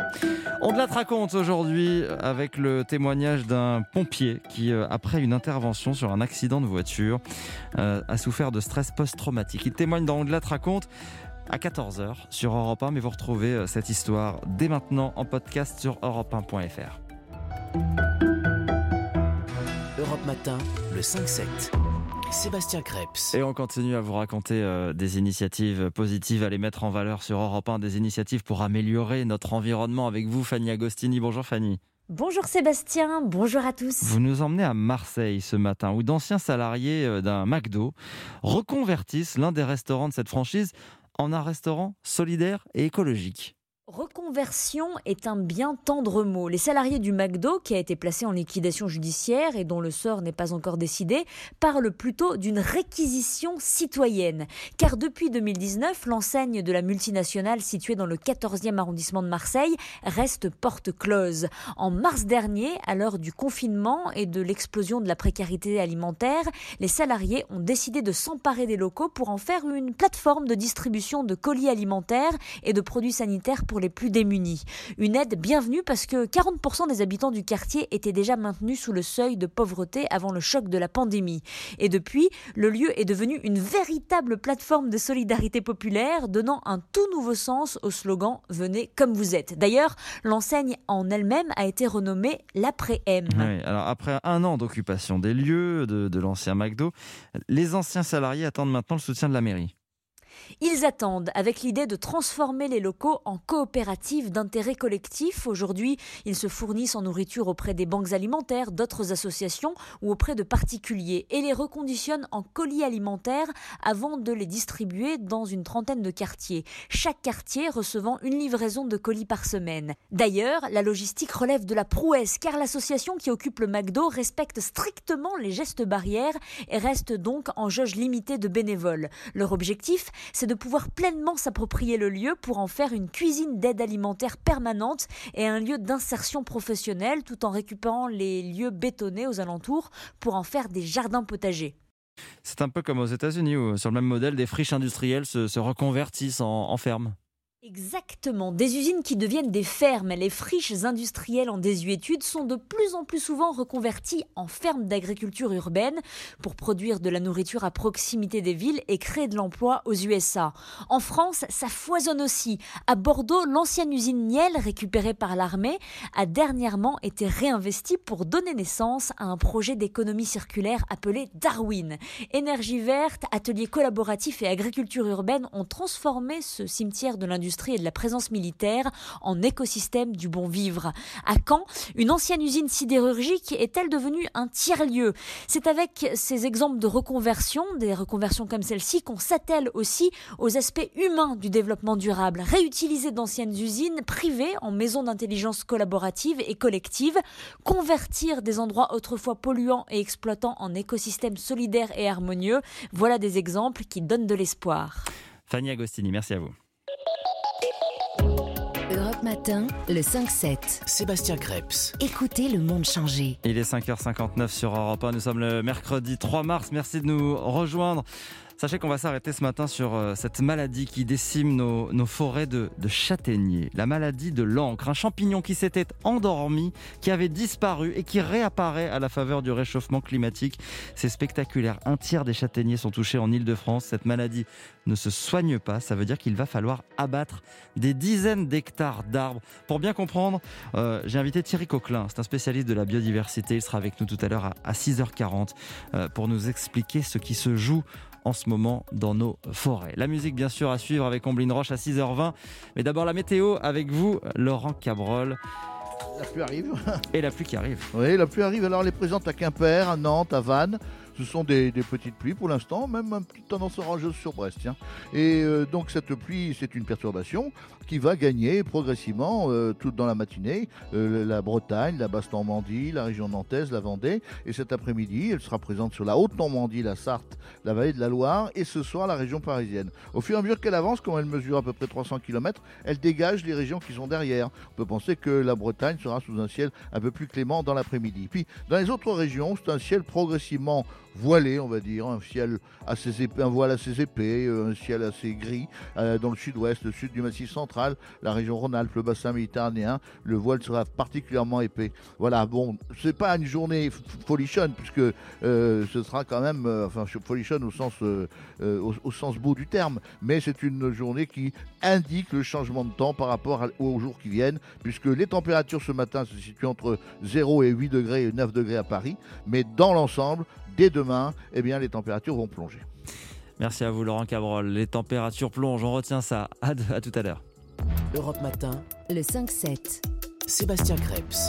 On te la raconte aujourd'hui avec le témoignage d'un pompier qui, euh, après une intervention sur un accident de voiture, euh, a souffert de stress post-traumatique. Il témoigne dans On te la raconte à quatorze heures sur Europe un, mais vous retrouvez euh, cette histoire dès maintenant en podcast sur europe un point f r. Europe Matin, le cinq sept. Sébastien Krebs. Et on continue à vous raconter euh, des initiatives positives, à les mettre en valeur sur Europe un, des initiatives pour améliorer notre environnement avec vous, Fanny Agostini. Bonjour Fanny. Bonjour Sébastien, bonjour à tous. Vous nous emmenez à Marseille ce matin, où d'anciens salariés d'un McDo reconvertissent l'un des restaurants de cette franchise en un restaurant solidaire et écologique. Reconversion est un bien tendre mot. Les salariés du McDo, qui a été placé en liquidation judiciaire et dont le sort n'est pas encore décidé, parlent plutôt d'une réquisition citoyenne. Car depuis deux mille dix-neuf, l'enseigne de la multinationale située dans le quatorzième arrondissement de Marseille reste porte close. En mars dernier, à l'heure du confinement et de l'explosion de la précarité alimentaire, les salariés ont décidé de s'emparer des locaux pour en faire une plateforme de distribution de colis alimentaires et de produits sanitaires pour les plus démunis. Une aide bienvenue parce que quarante pour cent des habitants du quartier étaient déjà maintenus sous le seuil de pauvreté avant le choc de la pandémie. Et depuis, le lieu est devenu une véritable plateforme de solidarité populaire, donnant un tout nouveau sens au slogan « Venez comme vous êtes ». D'ailleurs, l'enseigne en elle-même a été renommée l'après-M. Oui, alors après un an d'occupation des lieux de, de l'ancien McDo, les anciens salariés attendent maintenant le soutien de la mairie. Ils attendent avec l'idée de transformer les locaux en coopératives d'intérêt collectif. Aujourd'hui, ils se fournissent en nourriture auprès des banques alimentaires, d'autres associations ou auprès de particuliers et les reconditionnent en colis alimentaires avant de les distribuer dans une trentaine de quartiers. Chaque quartier recevant une livraison de colis par semaine. D'ailleurs, la logistique relève de la prouesse car l'association qui occupe le McDo respecte strictement les gestes barrières et reste donc en jauge limitée de bénévoles. Leur objectif, c'est de pouvoir pleinement s'approprier le lieu pour en faire une cuisine d'aide alimentaire permanente et un lieu d'insertion professionnelle tout en récupérant les lieux bétonnés aux alentours pour en faire des jardins potagers. C'est un peu comme aux États-Unis où, sur le même modèle, des friches industrielles se, se reconvertissent en, en fermes. Exactement, des usines qui deviennent des fermes. Les friches industrielles en désuétude sont de plus en plus souvent reconverties en fermes d'agriculture urbaine pour produire de la nourriture à proximité des villes et créer de l'emploi aux U S A. En France, ça foisonne aussi. À Bordeaux, l'ancienne usine Niel, récupérée par l'armée, a dernièrement été réinvestie pour donner naissance à un projet d'économie circulaire appelé Darwin. Énergie verte, ateliers collaboratifs et agriculture urbaine ont transformé ce cimetière de l'industrie et de la présence militaire en écosystème du bon vivre. À Caen, une ancienne usine sidérurgique est-elle devenue un tiers-lieu ? C'est avec ces exemples de reconversion, des reconversions comme celle-ci, qu'on s'attelle aussi aux aspects humains du développement durable. Réutiliser d'anciennes usines privées en maisons d'intelligence collaborative et collective, convertir des endroits autrefois polluants et exploitants en écosystèmes solidaires et harmonieux, voilà des exemples qui donnent de l'espoir. Fanny Agostini, merci à vous. Europe Matin, le cinq sept. Sébastien Krebs. Écoutez le monde changer. Il est cinq heures cinquante-neuf sur Europe un. Nous sommes le mercredi trois mars. Merci de nous rejoindre. Sachez qu'on va s'arrêter ce matin sur euh, cette maladie qui décime nos, nos forêts de, de châtaigniers. La maladie de l'encre, un champignon qui s'était endormi, qui avait disparu et qui réapparaît à la faveur du réchauffement climatique. C'est spectaculaire. Un tiers des châtaigniers sont touchés en Île-de-France. Cette maladie ne se soigne pas. Ça veut dire qu'il va falloir abattre des dizaines d'hectares d'arbres. Pour bien comprendre, euh, j'ai invité Thierry Coquelin. C'est un spécialiste de la biodiversité. Il sera avec nous tout à l'heure à, à six heures quarante euh, pour nous expliquer ce qui se joue en ce moment dans nos forêts. La musique bien sûr à suivre avec Omblin Roche à six heures vingt. Mais d'abord la météo avec vous, Laurent Cabrol. La pluie arrive. Et la pluie qui arrive. Oui, la pluie arrive. Alors elle est présente à Quimper, à Nantes, à Vannes. Ce sont des, des petites pluies pour l'instant, même une petite tendance orageuse sur Brest. Tiens. Et euh, donc cette pluie, c'est une perturbation qui va gagner progressivement euh, tout dans la matinée. Euh, la Bretagne, la Basse-Normandie, la région nantaise, la Vendée. Et cet après-midi, elle sera présente sur la Haute-Normandie, la Sarthe, la vallée de la Loire et ce soir la région parisienne. Au fur et à mesure qu'elle avance, comme elle mesure à peu près trois cents kilomètres, elle dégage les régions qui sont derrière. On peut penser que la Bretagne sera sous un ciel un peu plus clément dans l'après-midi. Puis dans les autres régions, c'est un ciel progressivement voilé, on va dire, un ciel assez épais, un voile assez épais, un ciel assez gris euh, dans le sud-ouest, le sud du Massif central, la région Rhône-Alpes, le bassin méditerranéen, le voile sera particulièrement épais. Voilà, bon, c'est pas une journée folichonne puisque euh, ce sera quand même, euh, enfin folichonne au sens, euh, euh, au, au sens beau du terme, mais c'est une journée qui indique le changement de temps par rapport à, aux jours qui viennent, puisque les températures ce matin se situent entre zéro et huit degrés et neuf degrés à Paris, mais dans l'ensemble, dès demain, eh bien, les températures vont plonger. Merci à vous Laurent Cabrol. Les températures plongent, on retient ça. À, à tout à l'heure. Europe Matin, le cinq sept. Sébastien Krebs.